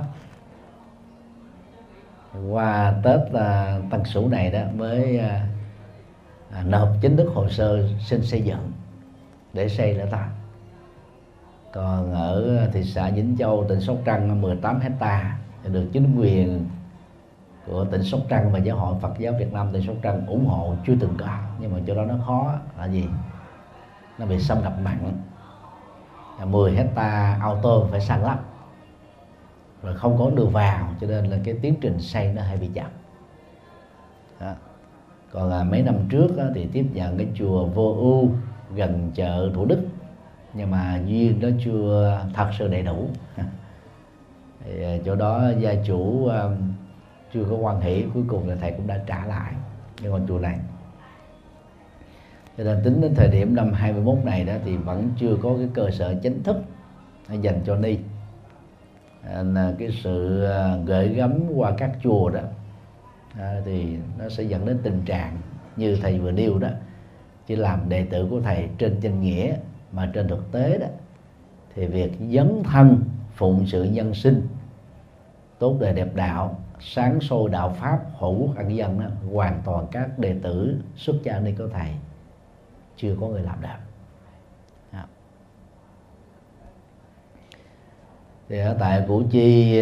Qua Tết à, Tân Sửu này đó mới à, à, nộp chính thức hồ sơ xin xây dựng để xây lại ta. Còn ở thị xã Vĩnh Châu, tỉnh Sóc Trăng mười tám hecta được chính quyền của tỉnh Sóc Trăng và Giáo hội Phật giáo Việt Nam tỉnh Sóc Trăng ủng hộ chưa từng có. Nhưng mà chỗ đó nó khó là gì? Nó bị xâm nhập mặn, mười hecta ao tôm phải san lấp, rồi không có đường vào, cho nên là cái tiến trình xây nó hay bị chậm. Đó. Còn là mấy năm trước đó, thì tiếp nhận cái chùa Vô Ưu gần chợ Thủ Đức, nhưng mà duyên nó chưa thật sự đầy đủ. Thì chỗ đó gia chủ um, chưa có quan hỷ, cuối cùng là thầy cũng đã trả lại cái ngôi chùa này. Cho nên tính đến thời điểm năm hai mươi mốt này đó thì vẫn chưa có cái cơ sở chính thức dành cho ni. À, cái sự gửi gắm qua các chùa đó à, thì nó sẽ dẫn đến tình trạng như thầy vừa nêu đó, chỉ làm đệ tử của thầy trên danh nghĩa, mà trên thực tế đó thì việc dấn thân phụng sự nhân sinh, tốt đời đẹp đạo, sáng soi đạo pháp, hộ quốc an dân đó, hoàn toàn các đệ tử xuất gia ni của thầy chưa có người làm được. Thì ở tại Củ Chi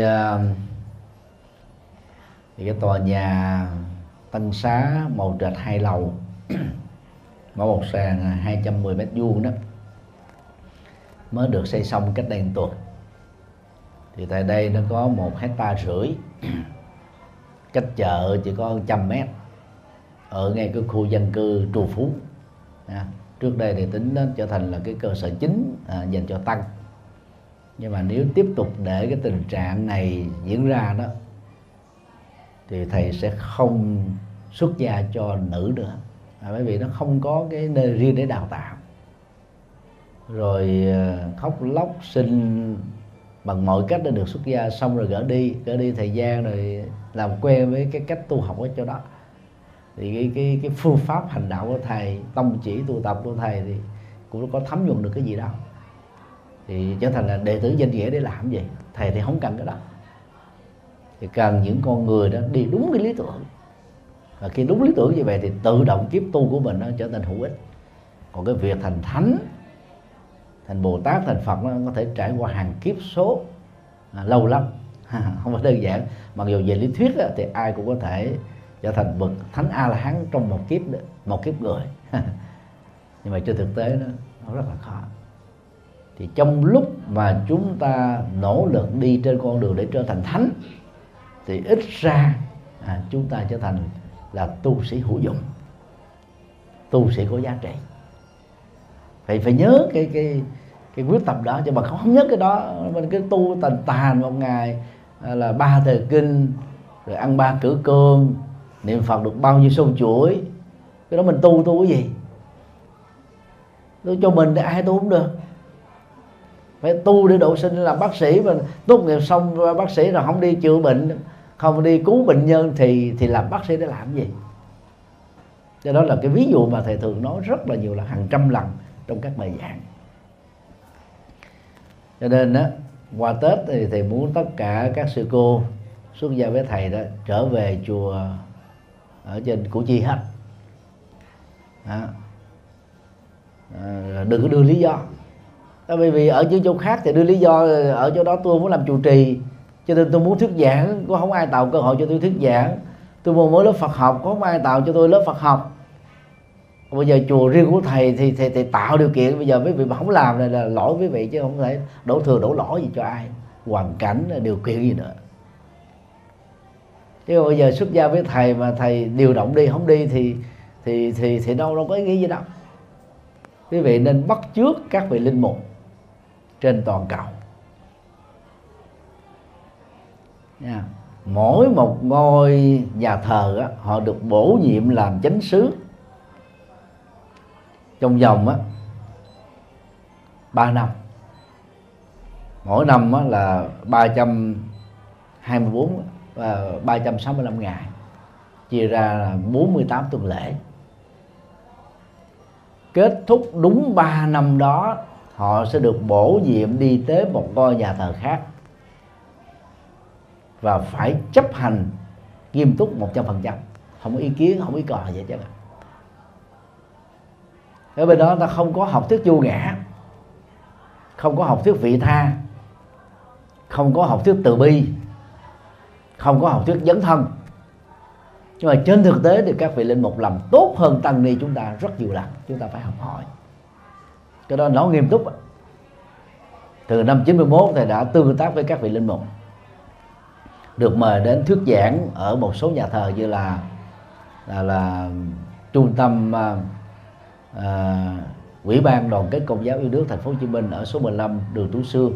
thì cái tòa nhà Tân Xá màu trệt hai lầu có một sàn hai trăm mười mét vuông đó mới được xây xong cách đây một tuần. Thì tại đây nó có một hecta rưỡi, cách chợ chỉ có một trăm mét, ở ngay cái khu dân cư Trù Phú. À, trước đây thì tính nó trở thành là cái cơ sở chính à, dành cho tăng. Nhưng mà nếu tiếp tục để cái tình trạng này diễn ra đó thì thầy sẽ không xuất gia cho nữ nữa, à, bởi vì nó không có cái nơi riêng để đào tạo. Rồi khóc lóc xin bằng mọi cách để được xuất gia, xong rồi gỡ đi gỡ đi thời gian rồi làm quen với cái cách tu học ở chỗ đó. Thì cái cái cái phương pháp hành đạo của thầy, tông chỉ tu tập của thầy thì cũng có thấm nhuần được cái gì đâu, thì trở thành là đệ tử danh nghĩa để làm gì. Thầy thì không cần cái đó, thì cần những con người đó đi đúng cái lý tưởng, và khi đúng lý tưởng như vậy thì tự động kiếp tu của mình nó trở thành hữu ích. Còn cái việc thành thánh, thành Bồ Tát, thành Phật nó có thể trải qua hàng kiếp số, à, lâu lắm, không phải đơn giản. Mặc dù về lý thuyết á, thì ai cũng có thể trở thành bậc thánh A La Hán trong một kiếp một kiếp người nhưng mà trên thực tế nó, nó rất là khó. Thì trong lúc mà chúng ta nỗ lực đi trên con đường để trở thành thánh thì ít ra à, chúng ta trở thành là tu sĩ hữu dụng, tu sĩ có giá trị. Phải phải nhớ cái cái cái quyết tâm đó, chứ mà không nhớ cái đó mình cứ tu tàn tàn một ngày là ba thời kinh, rồi ăn ba cử cơm, niệm Phật được bao nhiêu sâu chuỗi, cái đó mình tu tu cái gì? Tu cho mình thì ai tu cũng được. Phải tu để độ sinh làm bác sĩ, mà tốt nghiệp xong bác sĩ rồi không đi chữa bệnh, không đi cứu bệnh nhân thì thì làm bác sĩ để làm gì? Cho đó là cái ví dụ mà thầy thường nói rất là nhiều lần, hàng trăm lần trong các bài giảng. Cho nên đó, qua Tết thì thầy muốn tất cả các sư cô xuất gia với thầy đó trở về chùa ở trên Củ Chi hết. Đó. À, đừng có đưa lý do. Bởi vì ở những chỗ khác thì đưa lý do ở chỗ đó tôi muốn làm trụ trì, cho nên tôi muốn thuyết giảng, có không ai tạo cơ hội cho tôi thuyết giảng. Tôi muốn mở lớp Phật học, có không ai tạo cho tôi lớp Phật học. Bây giờ chùa riêng của thầy thì thầy, thầy tạo điều kiện, bây giờ quý vị mà không làm này là lỗi quý vị, chứ không thể đổ thừa đổ lỗi gì cho ai, hoàn cảnh điều kiện gì nữa. Chứ bây giờ xuất gia với thầy mà thầy điều động đi không đi thì thì thì thì đâu đâu có ý nghĩa gì đâu. Quý vị nên bắt chước các vị linh mục trên toàn cầu. Yeah. Mỗi một ngôi nhà thờ á, họ được bổ nhiệm làm chánh xứ trong vòng á ba năm. Mỗi năm á là ba trăm hai mươi bốn và ba trăm sáu mươi lăm ngày, chia ra là bốn mươi tám tuần lễ. Kết thúc đúng ba năm đó, họ sẽ được bổ nhiệm đi tới một ngôi nhà thờ khác và phải chấp hành nghiêm túc một trăm phần trăm, không có ý kiến, không có ý cò gì chứ. Ở bên đó ta không có học thuyết vô ngã, không có học thuyết vị tha, không có học thuyết từ bi, không có học thuyết dấn thân. Nhưng mà trên thực tế thì các vị linh mục làm tốt hơn tăng ni chúng ta rất nhiều lần, chúng ta phải học hỏi. Cái đó nó nghiêm túc. Từ năm chín mươi mốt thầy đã tương tác với các vị linh mục, được mời đến thuyết giảng ở một số nhà thờ như là là, là trung tâm à, à, Ủy ban Đoàn kết Công giáo yêu nước thành phố Hồ Chí Minh ở số mười lăm đường Tú Xương,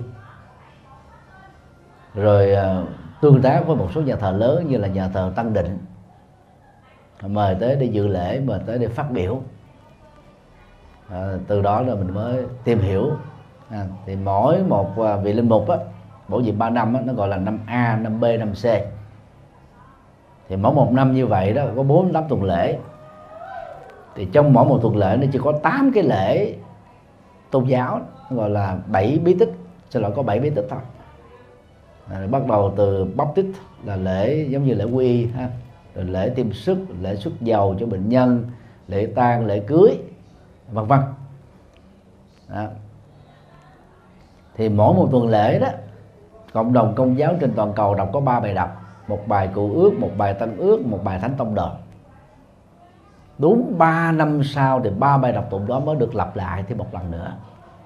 rồi à, tương tác với một số nhà thờ lớn như là nhà thờ Tăng Định, mời tới để dự lễ, mời tới để phát biểu. À, từ đó là mình mới tìm hiểu. À, thì mỗi một vị linh mục á, bổ nhiệm ba năm á, nó gọi là năm A, năm B, năm C. Thì mỗi một năm như vậy đó có bốn mươi tám tuần lễ. Thì trong mỗi một tuần lễ nó chỉ có tám cái lễ tôn giáo, nó gọi là bảy bí tích. Xin lỗi, có bảy bí tích thôi. À, bắt đầu từ Baptist là lễ giống như lễ quy y ha, rồi lễ tiêm sức, lễ xuất dầu cho bệnh nhân, lễ tang, lễ cưới, vân vân. Thì mỗi một tuần lễ đó Cộng đồng Công giáo trên toàn cầu đọc có ba bài đọc: một bài Cựu Ước, một bài Tân Ước, một bài Thánh Tông Đồ. Đúng ba năm sau thì ba bài đọc tụng đó mới được lặp lại thêm một lần nữa.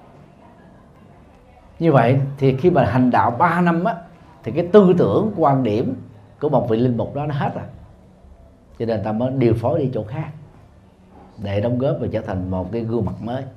Như vậy thì khi mà hành đạo ba năm á, thì cái tư tưởng, quan điểm của một vị linh mục đó nó hết rồi, cho nên ta mới điều phối đi chỗ khác để đóng góp và trở thành một cái gương mặt mới.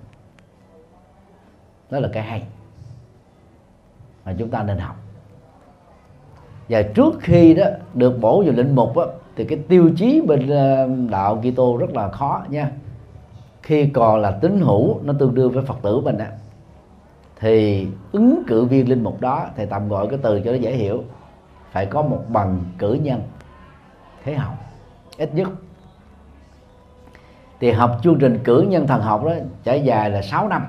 Đó là cái hay mà chúng ta nên học. Và trước khi đó được bổ vào linh mục á, thì cái tiêu chí bên đạo Kitô rất là khó nha. Khi còn là tín hữu, nó tương đương với Phật tử mình á, thì ứng cử viên linh mục đó, thầy tạm gọi cái từ cho nó dễ hiểu, phải có một bằng cử nhân thế học ít nhất. Thì học chương trình cử nhân thần học đó trải dài là sáu năm.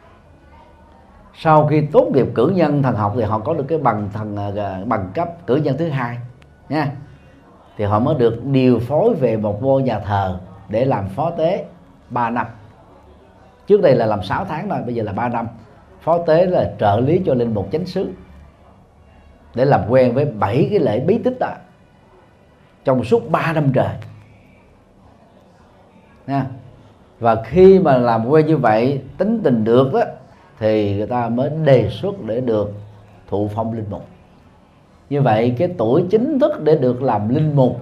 Sau khi tốt nghiệp cử nhân thần học thì họ có được cái bằng thần bằng cấp cử nhân thứ hai nha, thì họ mới được điều phối về một ngôi nhà thờ để làm phó tế ba năm. Trước đây là làm sáu tháng thôi, bây giờ là ba năm. Phó tế là trợ lý cho linh mục chánh xứ để làm quen với bảy cái lễ bí tích đó trong suốt ba năm trời nha. Và khi mà làm quen như vậy, tính tình được đó, thì người ta mới đề xuất để được thụ phong linh mục. Như vậy cái tuổi chính thức để được làm linh mục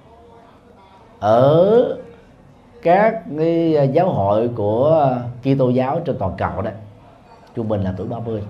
ở các cái giáo hội của Kitô giáo trên toàn cầu đó, trung bình là tuổi ba mươi.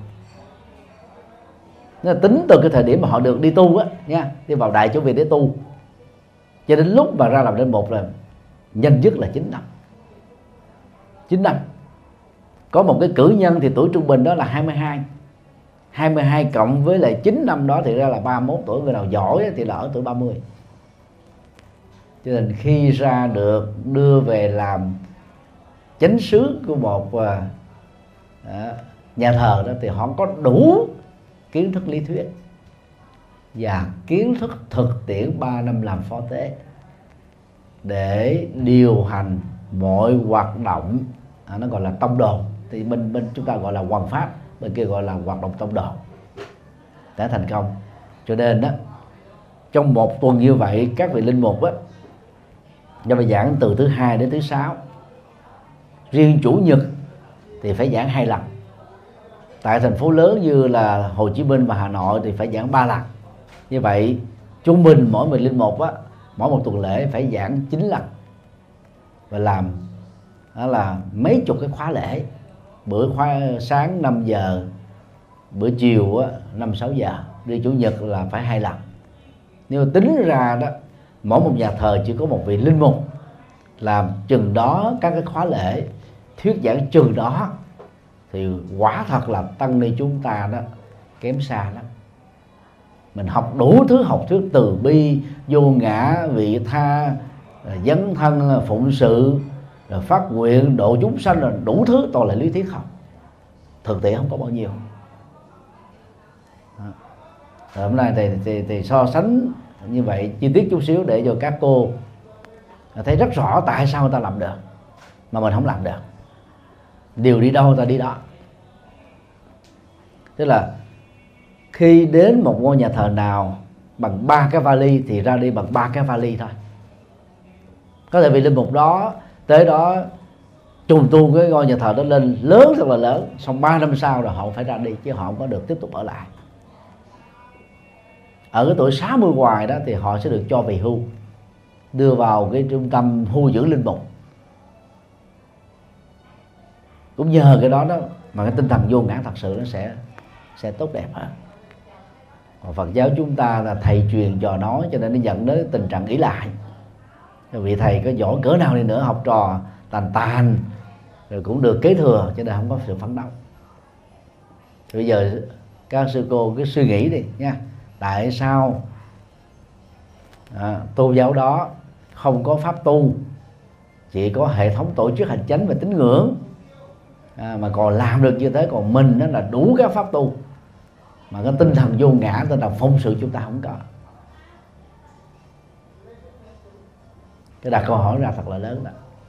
Nó tính từ cái thời điểm mà họ được đi tu á nha, đi vào đại chủ viện để tu, cho đến lúc mà ra làm linh mục là nhanh nhất là chín năm. chín năm. Có một cái cử nhân thì tuổi trung bình đó là hai mươi hai. hai mươi hai cộng với lại chín năm đó thì ra là ba mươi mốt tuổi. Người nào giỏi thì là ở tuổi ba mươi. Cho nên khi ra được đưa về làm chánh xứ của một uh, nhà thờ đó, thì họ có đủ kiến thức lý thuyết và kiến thức thực tiễn ba năm làm phó tế để điều hành mọi hoạt động, à, nó gọi là tông đồ. Thì bên bên chúng ta gọi là hoằng pháp, bên kia gọi là hoạt động tông đồ đã thành công. Cho nên đó, trong một tuần như vậy, các vị linh mục á, do phải giảng từ thứ hai đến thứ sáu. Riêng chủ nhật thì phải giảng hai lần. Tại thành phố lớn như là Hồ Chí Minh và Hà Nội thì phải giảng ba lần. Như vậy trung bình mỗi vị linh mục á, mỗi một tuần lễ phải giảng chín lần, và làm đó là mấy chục cái khóa lễ. Bữa khóa sáng năm giờ, bữa chiều á năm sáu giờ, đi chủ nhật là phải hai lần. Nếu tính ra đó, mỗi một nhà thờ chỉ có một vị linh mục làm chừng đó các cái khóa lễ, thuyết giảng chừng đó, thì quả thật là tăng ni chúng ta đó kém xa lắm. Mình học đủ thứ học thuyết từ bi, vô ngã, vị tha, dấn thân, phụng sự, rồi phát nguyện, độ chúng sanh, là đủ thứ, toàn là lý thuyết không, thực tiễn không có bao nhiêu. Rồi hôm nay thì, thì, thì so sánh như vậy chi tiết chút xíu để cho các cô thấy rất rõ tại sao người ta làm được mà mình không làm được. Điều đi đâu ta đi đó. Tức là khi đến một ngôi nhà thờ nào bằng ba cái vali thì ra đi bằng ba cái vali thôi. Có thể vì linh mục đó tới đó trùng tu cái ngôi nhà thờ đó lên lớn, thật là lớn, xong ba năm sau rồi họ phải ra đi, chứ họ không có được tiếp tục ở lại. Ở cái tuổi sáu mươi hoài đó thì họ sẽ được cho về hưu, đưa vào cái trung tâm hưu dưỡng linh mục. Cũng nhờ cái đó đó mà cái tinh thần vô ngã thật sự nó sẽ sẽ tốt đẹp hơn. Còn Phật giáo chúng ta là thầy truyền trò nói, cho nên nó dẫn đến tình trạng ỷ lại. Vị thầy có giỏi cỡ nào đi nữa, học trò tàn tàn rồi cũng được kế thừa, cho nên không có sự phấn đấu. Thì bây giờ các sư cô cứ suy nghĩ đi nha, tại sao à, tôn giáo đó không có pháp tu, chỉ có hệ thống tổ chức hành chánh và tín ngưỡng, à, mà còn làm được như thế, còn mình đó là đủ các pháp tu, mà cái tinh thần vô ngã, tinh thần phong sự chúng ta không có. Cái đặt câu hỏi ra thật là lớn đó.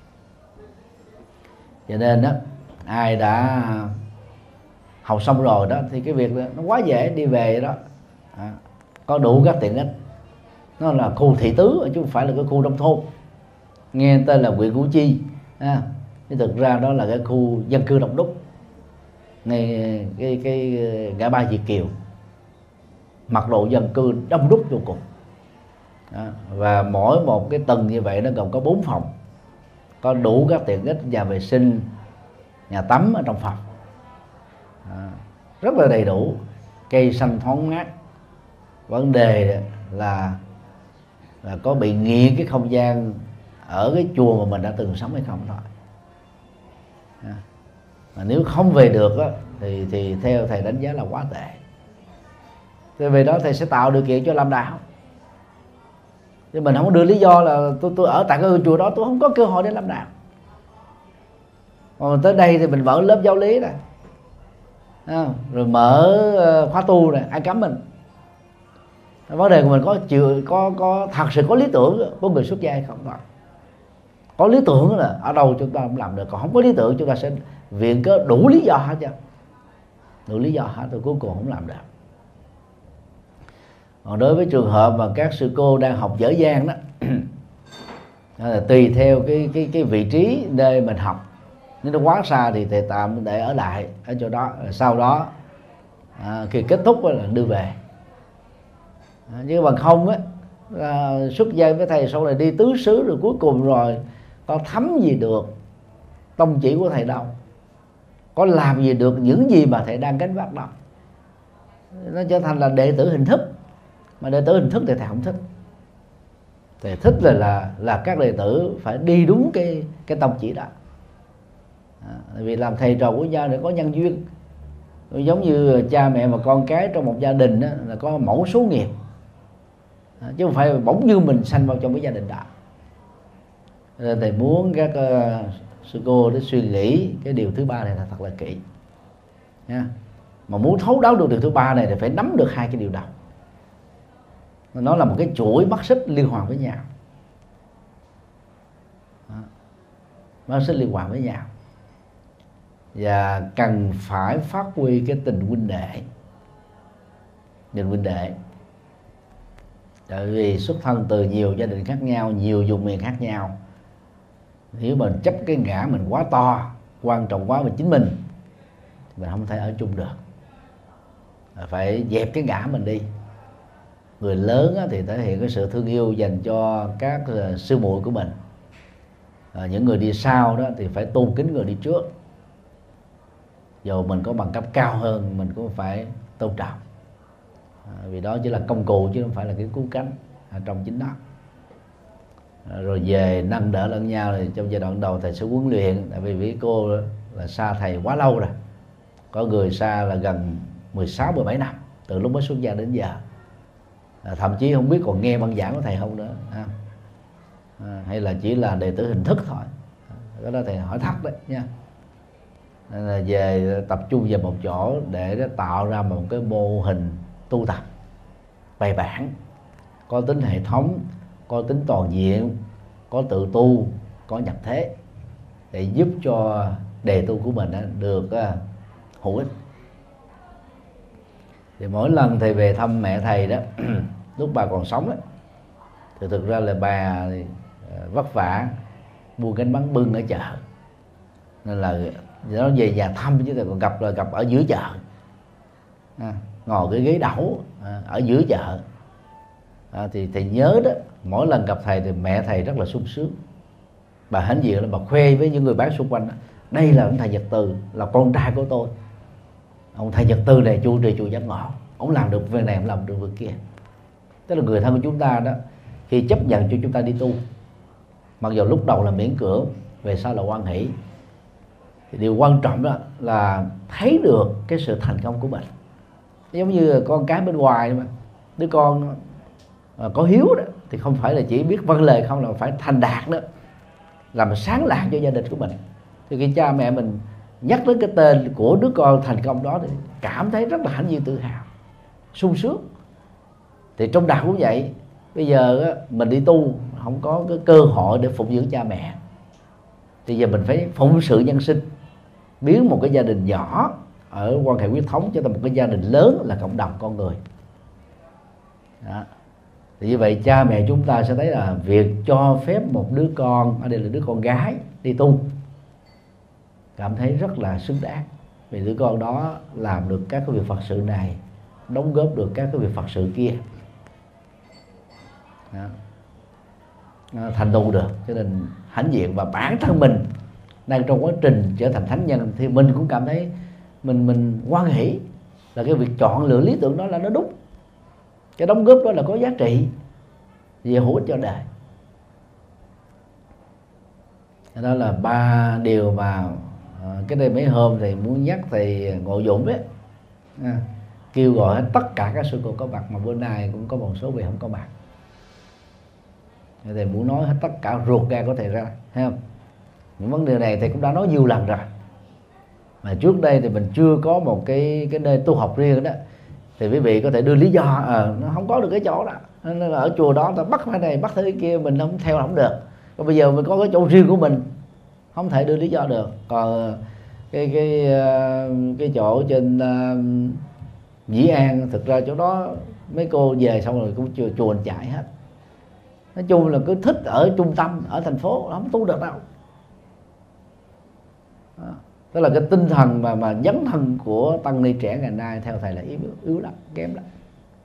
Cho nên đó, ai đã học xong rồi đó thì cái việc đó, nó quá dễ, đi về đó à, có đủ các tiện ích. Nó là khu thị tứ chứ không phải là cái khu nông thôn, nghe tên là huyện Củ Chi à, nhưng thực ra đó là cái khu dân cư đông đúc ngay cái cái ngã ba Việt Kiều, mật độ dân cư đông đúc vô cùng. Đó. Và mỗi một cái tầng như vậy nó gồm có bốn phòng, có đủ các tiện ích nhà vệ sinh, nhà tắm ở trong phòng. Đó. Rất là đầy đủ, cây xanh thoáng mát. Vấn đề là là có bị nghiện cái không gian ở cái chùa mà mình đã từng sống hay không thôi. Đó. Mà nếu không về được á, thì thì theo thầy đánh giá là quá tệ. Thế về đó thầy sẽ tạo điều kiện cho làm đạo. Chứ mình không có đưa lý do là tôi tôi ở tại cái chùa đó tôi không có cơ hội để làm đạo. Còn tới đây thì mình mở lớp giáo lý này, à, rồi mở khóa tu này, ai cấm mình? Vấn đề của mình có chịu có có thật sự có lý tưởng của người xuất gia hay không thôi. Có lý tưởng là ở đâu chúng ta cũng làm được, còn không có lý tưởng chúng ta sẽ viện cớ đủ lý do hết chứ, đủ lý do hết rồi cuối cùng không làm được. Còn đối với trường hợp mà các sư cô đang học dở dang đó là tùy theo cái cái cái vị trí nơi mình học, nếu nó quá xa thì thầy tạm để ở lại ở chỗ đó, sau đó à, khi kết thúc là đưa về. À, chứ bằng không á, à, xuất gia với thầy sau này đi tứ xứ rồi cuối cùng rồi có thấm gì được tông chỉ của thầy đâu, có làm gì được những gì mà thầy đang gánh vác đâu. Nó trở thành là đệ tử hình thức, mà đệ tử hình thức thì thầy không thích. Thầy thích là là là các đệ tử phải đi đúng cái cái tông chỉ đó. À, vì làm thầy trò của nhau để có nhân duyên. Giống như cha mẹ và con cái trong một gia đình đó, là có mẫu số nghiệp, à, chứ không phải bỗng như mình sanh vào trong cái gia đình đó. Nên thầy muốn các uh, sư cô để suy nghĩ cái điều thứ ba này là thật là kỹ nha. Mà muốn thấu đáo được điều thứ ba này thì phải nắm được hai cái điều đầu. Nó là một cái chuỗi mắt xích liên hoàn với nhau, mắt xích liên hoàn với nhau, và cần phải phát huy cái tình huynh đệ, tình huynh đệ. Tại vì xuất thân từ nhiều gia đình khác nhau, nhiều vùng miền khác nhau, nếu mình chấp cái ngã mình quá to, quan trọng quá về chính mình, mình không thể ở chung được. Phải dẹp cái ngã mình đi. Người lớn thì thể hiện cái sự thương yêu dành cho các sư muội của mình. À, những người đi sau đó thì phải tôn kính người đi trước. Dù mình có bằng cấp cao hơn, mình cũng phải tôn trọng. À, vì đó chỉ là công cụ chứ không phải là cái cứu cánh à, trong chính đó. À, rồi về nâng đỡ lẫn nhau thì trong giai đoạn đầu thầy sẽ huấn luyện. Tại vì với cô là xa thầy quá lâu rồi, có người xa là gần mười sáu mười bảy năm, từ lúc mới xuất gia đến giờ. À, thậm chí không biết còn nghe băng giảng của thầy không nữa à. À, hay là chỉ là đệ tử hình thức thôi. À, cái đó thầy hỏi thắc đấy nha. Nên là về tập trung vào một chỗ để nó tạo ra một cái mô hình tu tập bài bản, có tính hệ thống, có tính toàn diện, có tự tu, có nhập thế, để giúp cho đề tu của mình được hữu ích. Thì mỗi lần thầy về thăm mẹ thầy đó lúc bà còn sống đó, thì thực ra là bà thì vất vả buôn cánh bán bưng ở chợ, nên là nó về nhà thăm chứ còn gặp là gặp ở giữa chợ à, ngồi cái ghế đẩu à, ở giữa chợ à, thì thầy nhớ đó, mỗi lần gặp thầy thì mẹ thầy rất là sung sướng. Bà hãnh diện là bà khoe với những người bán xung quanh đó, đây là ông thầy Nhật Từ, là con trai của tôi. Ông thầy Nhật Từ này chu trì chùa Giác Ngộ, ông làm được việc này, ông làm được việc kia. Tức là người thân của chúng ta đó, khi chấp nhận cho chúng ta đi tu, mặc dù lúc đầu là miễn cưỡng, về sau là hoan hỷ, thì điều quan trọng đó là thấy được cái sự thành công của mình. Giống như con cái bên ngoài mà, đứa con có hiếu đó thì không phải là chỉ biết vâng lời không, là phải thành đạt đó, làm sáng lạc cho gia đình của mình. Thì khi cha mẹ mình nhắc đến cái tên của đứa con thành công đó thì cảm thấy rất là hãnh diện, tự hào, sung sướng. Thì trong đạo cũng vậy. Bây giờ á, mình đi tu không có cái cơ hội để phụng dưỡng cha mẹ, thì giờ mình phải phụng sự nhân sinh, biến một cái gia đình nhỏ ở quan hệ huyết thống trở thành một cái gia đình lớn là cộng đồng con người. Đó. Thì như vậy cha mẹ chúng ta sẽ thấy là việc cho phép một đứa con, ở đây là đứa con gái, đi tu cảm thấy rất là xứng đáng, vì đứa con đó làm được các cái việc Phật sự này, đóng góp được các cái việc Phật sự kia. Đó. Thành tựu được, cho nên hãnh diện. Và bản thân mình đang trong quá trình trở thành thánh nhân thì mình cũng cảm thấy mình mình hoan hỷ là cái việc chọn lựa lý tưởng đó là nó đúng, cái đóng góp đó là có giá trị về hữu ích cho đời. Đó là ba điều mà cái đây mấy hôm thì muốn nhắc thầy Ngộ Dũng đấy, à, kêu gọi hết tất cả các sư cô có mặt, mà bữa nay cũng có một số vị không có mặt. Thầy muốn nói hết tất cả ruột gan có thể ra, thấy không? Những vấn đề này thầy cũng đã nói nhiều lần rồi, mà trước đây thì mình chưa có một cái cái nơi tu học riêng đó, thì quý vị có thể đưa lý do à, nó không có được cái chỗ đó, nên là ở chùa đó ta bắt cái này bắt cái kia, mình không theo không được. Còn bây giờ mình có cái chỗ riêng của mình, không thể đưa lý do được. Còn cái cái cái chỗ trên uh, Dĩ An, thực ra chỗ đó mấy cô về xong rồi cũng chùa chùa chạy hết. Nói chung là cứ thích ở trung tâm, ở thành phố không tu được đâu. Đó. Đó là cái tinh thần mà mà dấn thân của tăng ni trẻ ngày nay theo thầy là yếu yếu lắm, kém lắm.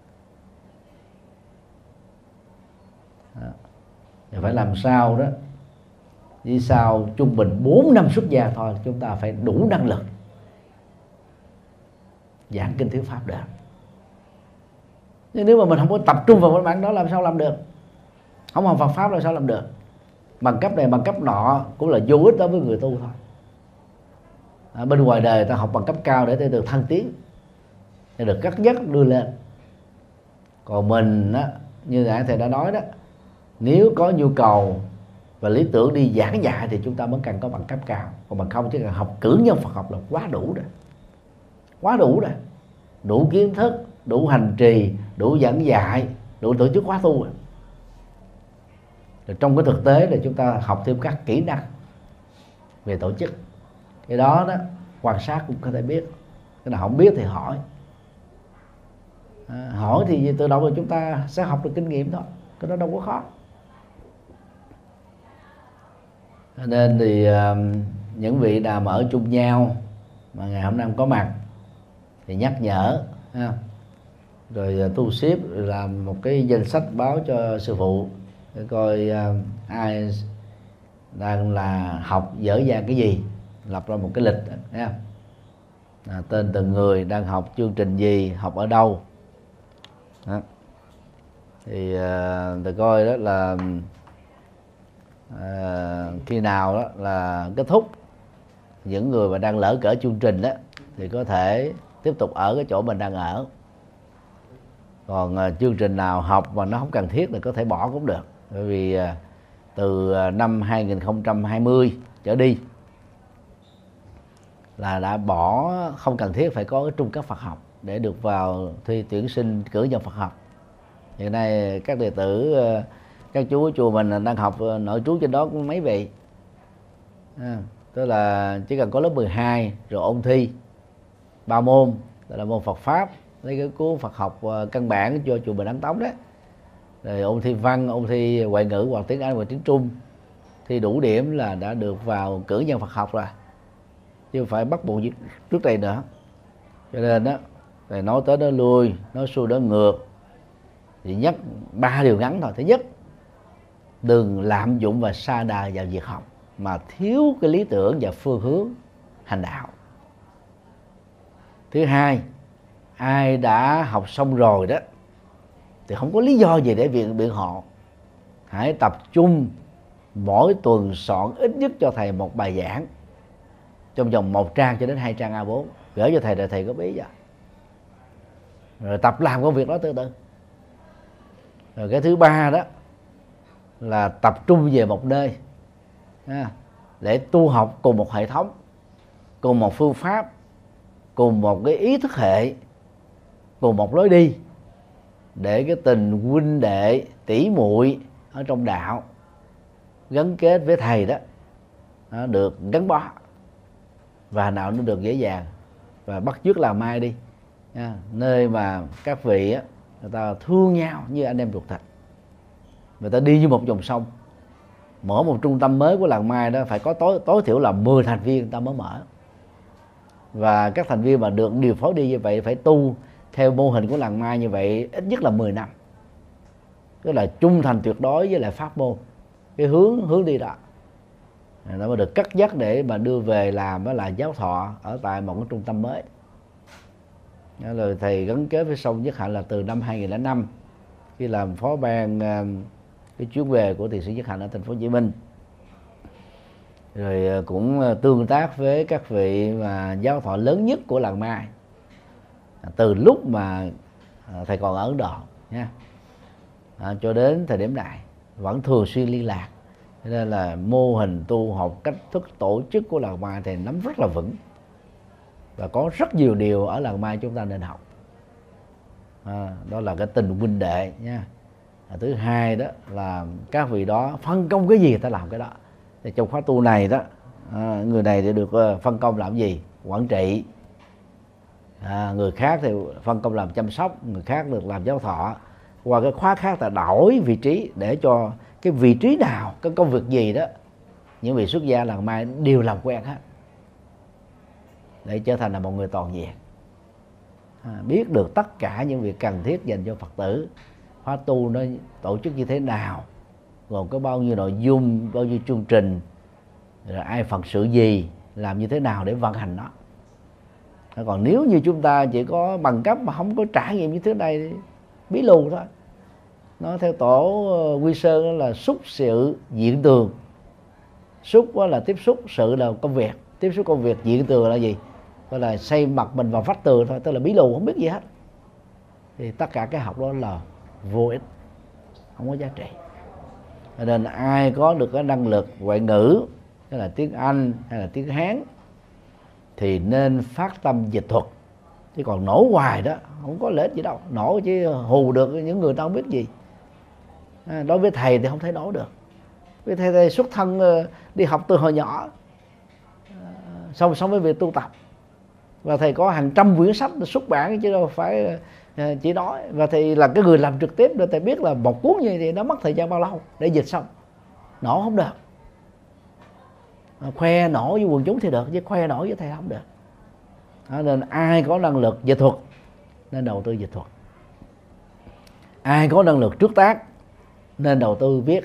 Đó. Phải làm sao đó, đi sau trung bình bốn năm xuất gia thôi, chúng ta phải đủ năng lực giảng kinh thuyết pháp được. Nhưng nếu mà mình không có tập trung vào cái bản đó, làm sao làm được? Không học Phật pháp làm sao làm được? Bằng cấp này bằng cấp nọ cũng là vô ích đối với người tu thôi. À, bên ngoài đời ta học bằng cấp cao để được thăng tiến, để được cất nhắc đưa lên. Còn mình á, như nãy thầy đã nói đó, nếu có nhu cầu và lý tưởng đi giảng dạy thì chúng ta mới cần có bằng cấp cao. Còn bằng không chỉ cần học cử nhân Phật học là quá đủ rồi, quá đủ rồi, đủ kiến thức, đủ hành trì, đủ giảng dạy, đủ tổ chức khóa tu rồi. Rồi trong cái thực tế là chúng ta học thêm các kỹ năng về tổ chức. Cái đó đó quan sát cũng có thể biết, cái nào không biết thì hỏi. À, hỏi thì từ đâu mà chúng ta sẽ học được kinh nghiệm thôi, cái đó đâu có khó. Nên thì uh, những vị nào mà ở chung nhau mà ngày hôm nay không có mặt thì nhắc nhở ha. Rồi uh, tu xếp làm một cái danh sách báo cho sư phụ để coi uh, ai đang là học dở dang cái gì, lập ra một cái lịch ha. À, tên từng người đang học chương trình gì, học ở đâu đó. Thì uh, tôi coi đó là À, khi nào đó là kết thúc, những người mà đang lỡ cỡ chương trình đó thì có thể tiếp tục ở cái chỗ mình đang ở. Còn à, chương trình nào học mà nó không cần thiết thì có thể bỏ cũng được. Bởi vì à, từ năm hai nghìn không trăm hai mươi trở đi là đã bỏ không cần thiết phải có cái trung cấp Phật học để được vào thi tuyển sinh cử nhân Phật học. Hiện nay các đệ tử, các chú ở chùa mình đang học nội trú trên đó cũng mấy vị à, tức là chỉ cần có lớp mười hai rồi ôn thi ba môn, đó là môn Phật pháp, lấy cái cuốn Phật học căn bản cho chùa Bình Ấn Tống đấy, rồi ôn thi văn, ôn thi ngoại ngữ hoặc tiếng Anh hoặc tiếng Trung, thi đủ điểm là đã được vào cử nhân Phật học rồi, chứ không phải bắt buộc trước đây nữa. Cho nên đó, rồi nói tới đó lui, nói xuôi đó ngược, thì nhắc ba điều ngắn thôi. Thứ nhất, đừng lạm dụng và sa đà vào việc học mà thiếu cái lý tưởng và phương hướng hành đạo. Thứ hai, ai đã học xong rồi đó thì không có lý do gì để biện biện hộ. Hãy tập trung mỗi tuần soạn ít nhất cho thầy một bài giảng trong vòng một trang cho đến hai trang A bốn, gửi cho thầy để thầy có biết vậy. Rồi tập làm công việc đó từ từ. Rồi cái thứ ba đó là tập trung về một nơi để tu học cùng một hệ thống, cùng một phương pháp, cùng một cái ý thức hệ, cùng một lối đi, để cái tình huynh đệ tỷ muội ở trong đạo gắn kết với thầy đó nó được gắn bó và nào nó được dễ dàng. Và bắt chước làm mai đi, nơi mà các vị người ta thương nhau như anh em ruột thịt, người ta đi như một dòng sông. Mở một trung tâm mới của làng Mai đó phải có tối tối thiểu là mười thành viên người ta mới mở, và các thành viên mà được điều phối đi như vậy phải tu theo mô hình của làng Mai như vậy ít nhất là mười năm, tức là trung thành tuyệt đối với lại pháp môn, cái hướng hướng đi đó nó mới được cất nhắc để mà đưa về làm đó là giáo thọ ở tại một cái trung tâm mới. Đó là thầy gắn kết với Song Nhất Hạnh là từ năm hai nghìn lẻ năm khi làm phó ban cái chuyến về của thiền sĩ Nhất Hạnh ở thành phố Hồ Chí Minh, rồi cũng tương tác với các vị mà giáo thọ lớn nhất của làng Mai từ lúc mà thầy còn ở Ấn Độ nha, à, cho đến thời điểm này vẫn thường xuyên liên lạc. Cho nên là mô hình tu học, cách thức tổ chức của làng Mai thì nắm rất là vững, và có rất nhiều điều ở làng Mai chúng ta nên học. À, đó là cái tình huynh đệ nha. À, thứ hai đó là các vị đó phân công cái gì người ta làm cái đó. Thì trong khóa tu này đó, à, người này thì được phân công làm gì? Quản trị. À, người khác thì phân công làm chăm sóc, người khác được làm giáo thọ. Qua cái khóa khác là đổi vị trí để cho cái vị trí nào, cái công việc gì đó, những vị xuất gia làng Mai đều làm quen hết, để trở thành là một người toàn diện, à, biết được tất cả những việc cần thiết dành cho Phật tử. Khóa tu nó tổ chức như thế nào, gồm có bao nhiêu nội dung, bao nhiêu chương trình, rồi ai Phật sự gì, làm như thế nào để vận hành nó. Còn nếu như chúng ta chỉ có bằng cấp mà không có trải nghiệm như thế này thì bí lù thôi. Nó theo tổ Quy Sơn đó là xúc sự diện tường. Xúc là tiếp xúc, sự là công việc. Tiếp xúc công việc, diện tường là gì? Gọi là xây mặt mình vào vách tường thôi, tức là bí lù không biết gì hết. Thì tất cả cái học đó là vô ích, không có giá trị. Cho nên ai có được cái năng lực ngoại ngữ, tức là tiếng Anh hay là tiếng Hán, thì nên phát tâm dịch thuật. Chứ còn nổ hoài đó không có lợi ích gì đâu. Nổ chỉ hù được những người ta không biết gì. À, đối với thầy thì không thể nổ được. Vì thầy, thầy xuất thân đi học từ hồi nhỏ, song song với việc tu tập, và thầy có hàng trăm quyển sách xuất bản chứ đâu phải chỉ nói. Và thầy là cái người làm trực tiếp để thầy biết là một cuốn như vậy thì nó mất thời gian bao lâu để dịch xong. Nổ không được. Khoe nổ với quần chúng thì được, chứ khoe nổ với thầy không được. Đó, nên ai có năng lực dịch thuật nên đầu tư dịch thuật. Ai có năng lực trước tác nên đầu tư viết.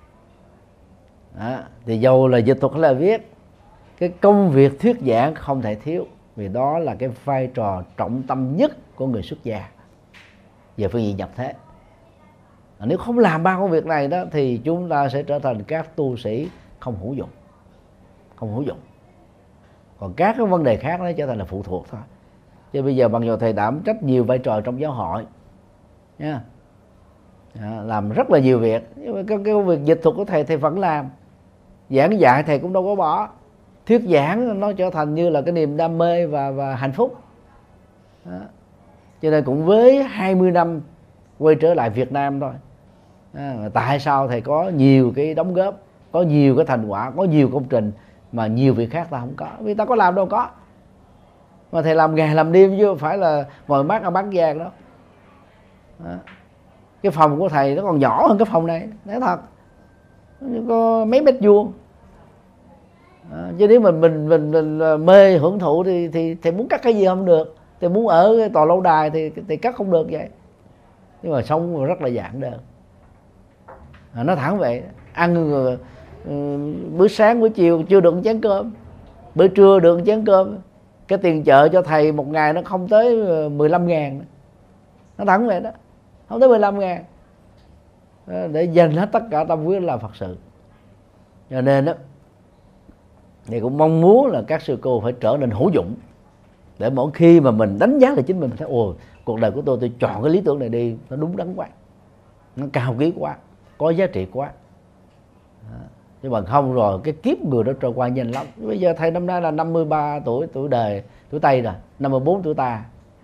Đó, thì dầu là dịch thuật hay là viết, cái công việc thuyết giảng không thể thiếu, vì đó là cái vai trò trọng tâm nhất của người xuất gia về phương diện nhập thế. Nếu không làm ba công việc này đó thì chúng ta sẽ trở thành các tu sĩ không hữu dụng, không hữu dụng. Còn các cái vấn đề khác nó trở thành là phụ thuộc thôi. Chứ bây giờ bằng dù thầy đảm trách nhiều vai trò trong giáo hội nha, à, làm rất là nhiều việc, nhưng mà cái, cái công việc dịch thuật của thầy thầy vẫn làm. Giảng dạy thầy cũng đâu có bỏ. Thuyết giảng nó trở thành như là cái niềm đam mê và, và hạnh phúc. Đó. Cho nên cũng với hai mươi năm quay trở lại Việt Nam thôi, à, tại sao thầy có nhiều cái đóng góp, có nhiều cái thành quả, có nhiều công trình mà nhiều việc khác ta không có? Vì ta có làm đâu có. Mà thầy làm ngày làm đêm chứ không phải là ngồi mát ở bán vàng đó. Đó. Cái phòng của thầy nó còn nhỏ hơn cái phòng này, nói thật, nó có mấy mét vuông. À, chứ nếu mình mình mình, mình mê hưởng thụ thì thì thì muốn cắt cái gì không được, thì muốn ở cái tòa lâu đài thì thì cắt không được vậy. Nhưng mà sống rất là giản đơn. À, nó thẳng vậy, ăn uh, bữa sáng bữa chiều chưa được một chén cơm, bữa trưa được một chén cơm, cái tiền chợ cho thầy một ngày nó không tới mười lăm ngàn. Nó thẳng vậy đó, không tới mười lăm ngàn, để dành hết tất cả tâm huyết làm Phật sự. Cho nên đó thì cũng mong muốn là các sư cô phải trở nên hữu dụng, để mỗi khi mà mình đánh giá lại chính mình, mình thấy ồ, cuộc đời của tôi tôi chọn cái lý tưởng này đi, nó đúng đắn quá, nó cao quý quá, có giá trị quá. Đó. Chứ bằng không rồi cái kiếp người đó trôi qua nhanh lắm. Bây giờ thầy năm nay là năm mươi ba tuổi, tuổi đời, tuổi Tây rồi, năm mươi bốn tuổi Ta.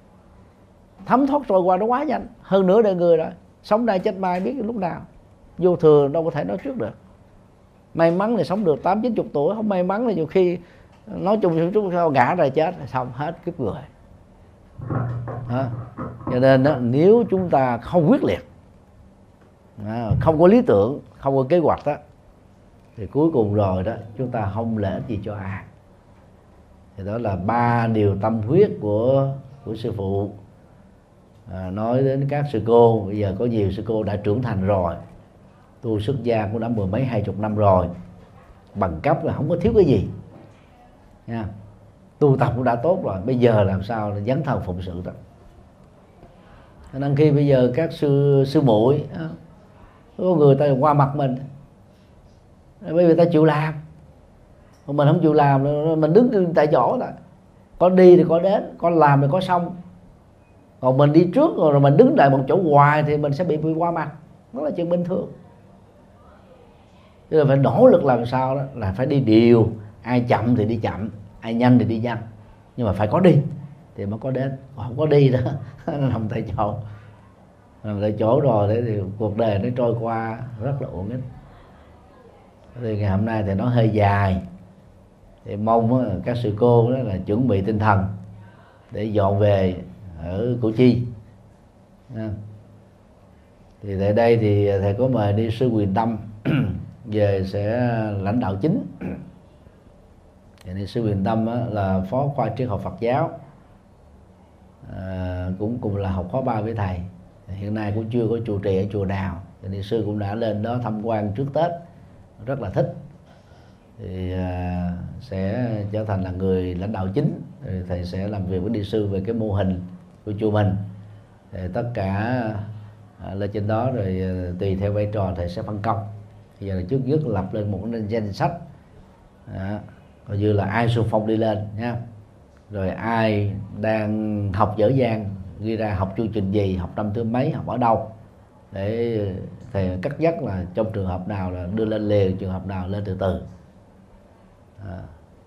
Thấm thoát trôi qua nó quá nhanh, hơn nửa đời người rồi. Sống nay chết mai biết lúc nào. Vô thường đâu có thể nói trước được. May mắn thì sống được tám chín chục tuổi, không may mắn thì nhiều khi nói chung chút sau ngã rồi chết, xong hết kiếp người. đó. Cho nên đó, nếu chúng ta không quyết liệt, đó, không có lý tưởng, không có kế hoạch đó, thì cuối cùng rồi đó chúng ta không lợi ích gì cho ai. Thì đó là ba điều tâm huyết của của sư phụ. À, nói đến các sư cô, bây giờ có nhiều sư cô đã trưởng thành rồi, tu xuất gia cũng đã mười mấy hai chục năm rồi, bằng cấp là không có thiếu cái gì nha, tu tập cũng đã tốt rồi, bây giờ làm sao là dấn thân phụng sự đó. Cho nên khi bây giờ các sư sư muội có người ta qua mặt mình, bởi vì ta chịu làm, còn mình không chịu làm, mình đứng tại chỗ đó, có đi thì có đến, có làm thì có xong. Còn mình đi trước rồi mình đứng tại một chỗ hoài thì mình sẽ bị, bị qua mặt, đó là chuyện bình thường. Cho nên phải nỗ lực làm sao đó là phải đi đều, ai chậm thì đi chậm, ai nhanh thì đi nhanh, nhưng mà phải có đi thì mới có đến. Còn không có đi đó nó nằm tại chỗ, nằm tại chỗ rồi thế thì cuộc đời nó trôi qua rất là uổng ích. Thì ngày hôm nay thì nó hơi dài, thì mong các sư cô đó là chuẩn bị tinh thần để dọn về ở Củ Chi. Thì tại đây thì thầy có mời đi sư Quyền Tâm về sẽ lãnh đạo chính. Thì đi sư Quyền Tâm là phó khoa triết học Phật giáo, à, cũng cùng là học khóa ba với thầy. Hiện nay cũng chưa có trụ trì ở chùa nào, thì đi sư cũng đã lên đó tham quan trước Tết, rất là thích. Thì à, sẽ trở thành là người lãnh đạo chính. Thì thầy sẽ làm việc với đi sư về cái mô hình của chùa mình. Thì tất cả à, lên trên đó rồi à, tùy theo vai trò thầy sẽ phân công. Bây giờ là trước nhất lập lên một cái danh sách, à, coi như là ai xung phong đi lên nha. Rồi ai đang học dở dang ghi ra học chương trình gì, học năm thứ mấy, học ở đâu, để thầy cắt dắt là trong trường hợp nào là đưa lên liền, trường hợp nào lên từ từ. À,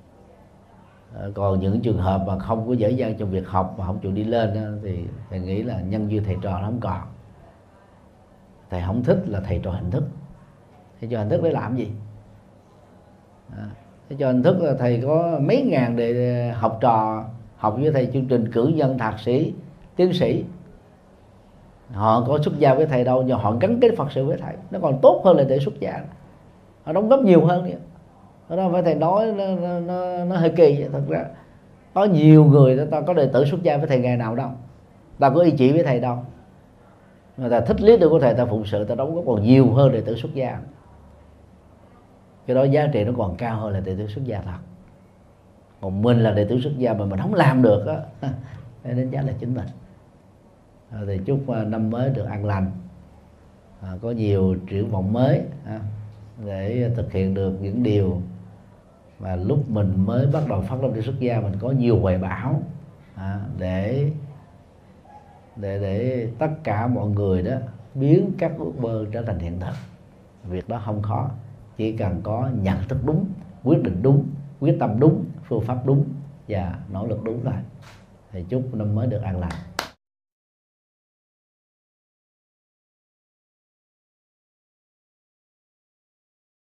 còn những trường hợp mà không có dễ dàng trong việc học mà không chịu đi lên đó, thì thầy nghĩ là nhân duyên thầy trò nó không còn. Thầy không thích là thầy trò hình thức. Thầy trò hình thức để làm gì? À, thầy trò hình thức là thầy có mấy ngàn để học trò học với thầy chương trình cử nhân, thạc sĩ, tiến sĩ. Họ có xuất gia với thầy đâu, nhưng họ gắn kết Phật sự với thầy, nó còn tốt hơn là để xuất gia. Họ đóng góp nhiều hơn nữa. Đó phải thầy nói nó, nó, nó, nó hơi kỳ. Thật ra có nhiều người ta có đệ tử xuất gia với thầy ngày nào đâu, ta có ý chỉ với thầy đâu, người ta thích lý tưởng của thầy, ta phụng sự, ta đóng góp còn nhiều hơn đệ tử xuất gia. Cái đó giá trị nó còn cao hơn là đệ tử xuất gia thật. Còn mình là đệ tử xuất gia mà mình không làm được á, đánh giá là chính mình. À, thì chúc năm mới được an lành, à, có nhiều triển vọng mới, à, để thực hiện được những điều mà lúc mình mới bắt đầu phát tâm đi xuất gia mình có nhiều hoài bão, à, để để để tất cả mọi người đó biến các ước mơ trở thành hiện thực. Việc đó không khó, chỉ cần có nhận thức đúng, quyết định đúng, quyết tâm đúng, phương pháp đúng và nỗ lực đúng thôi. Thì chúc năm mới được an lành.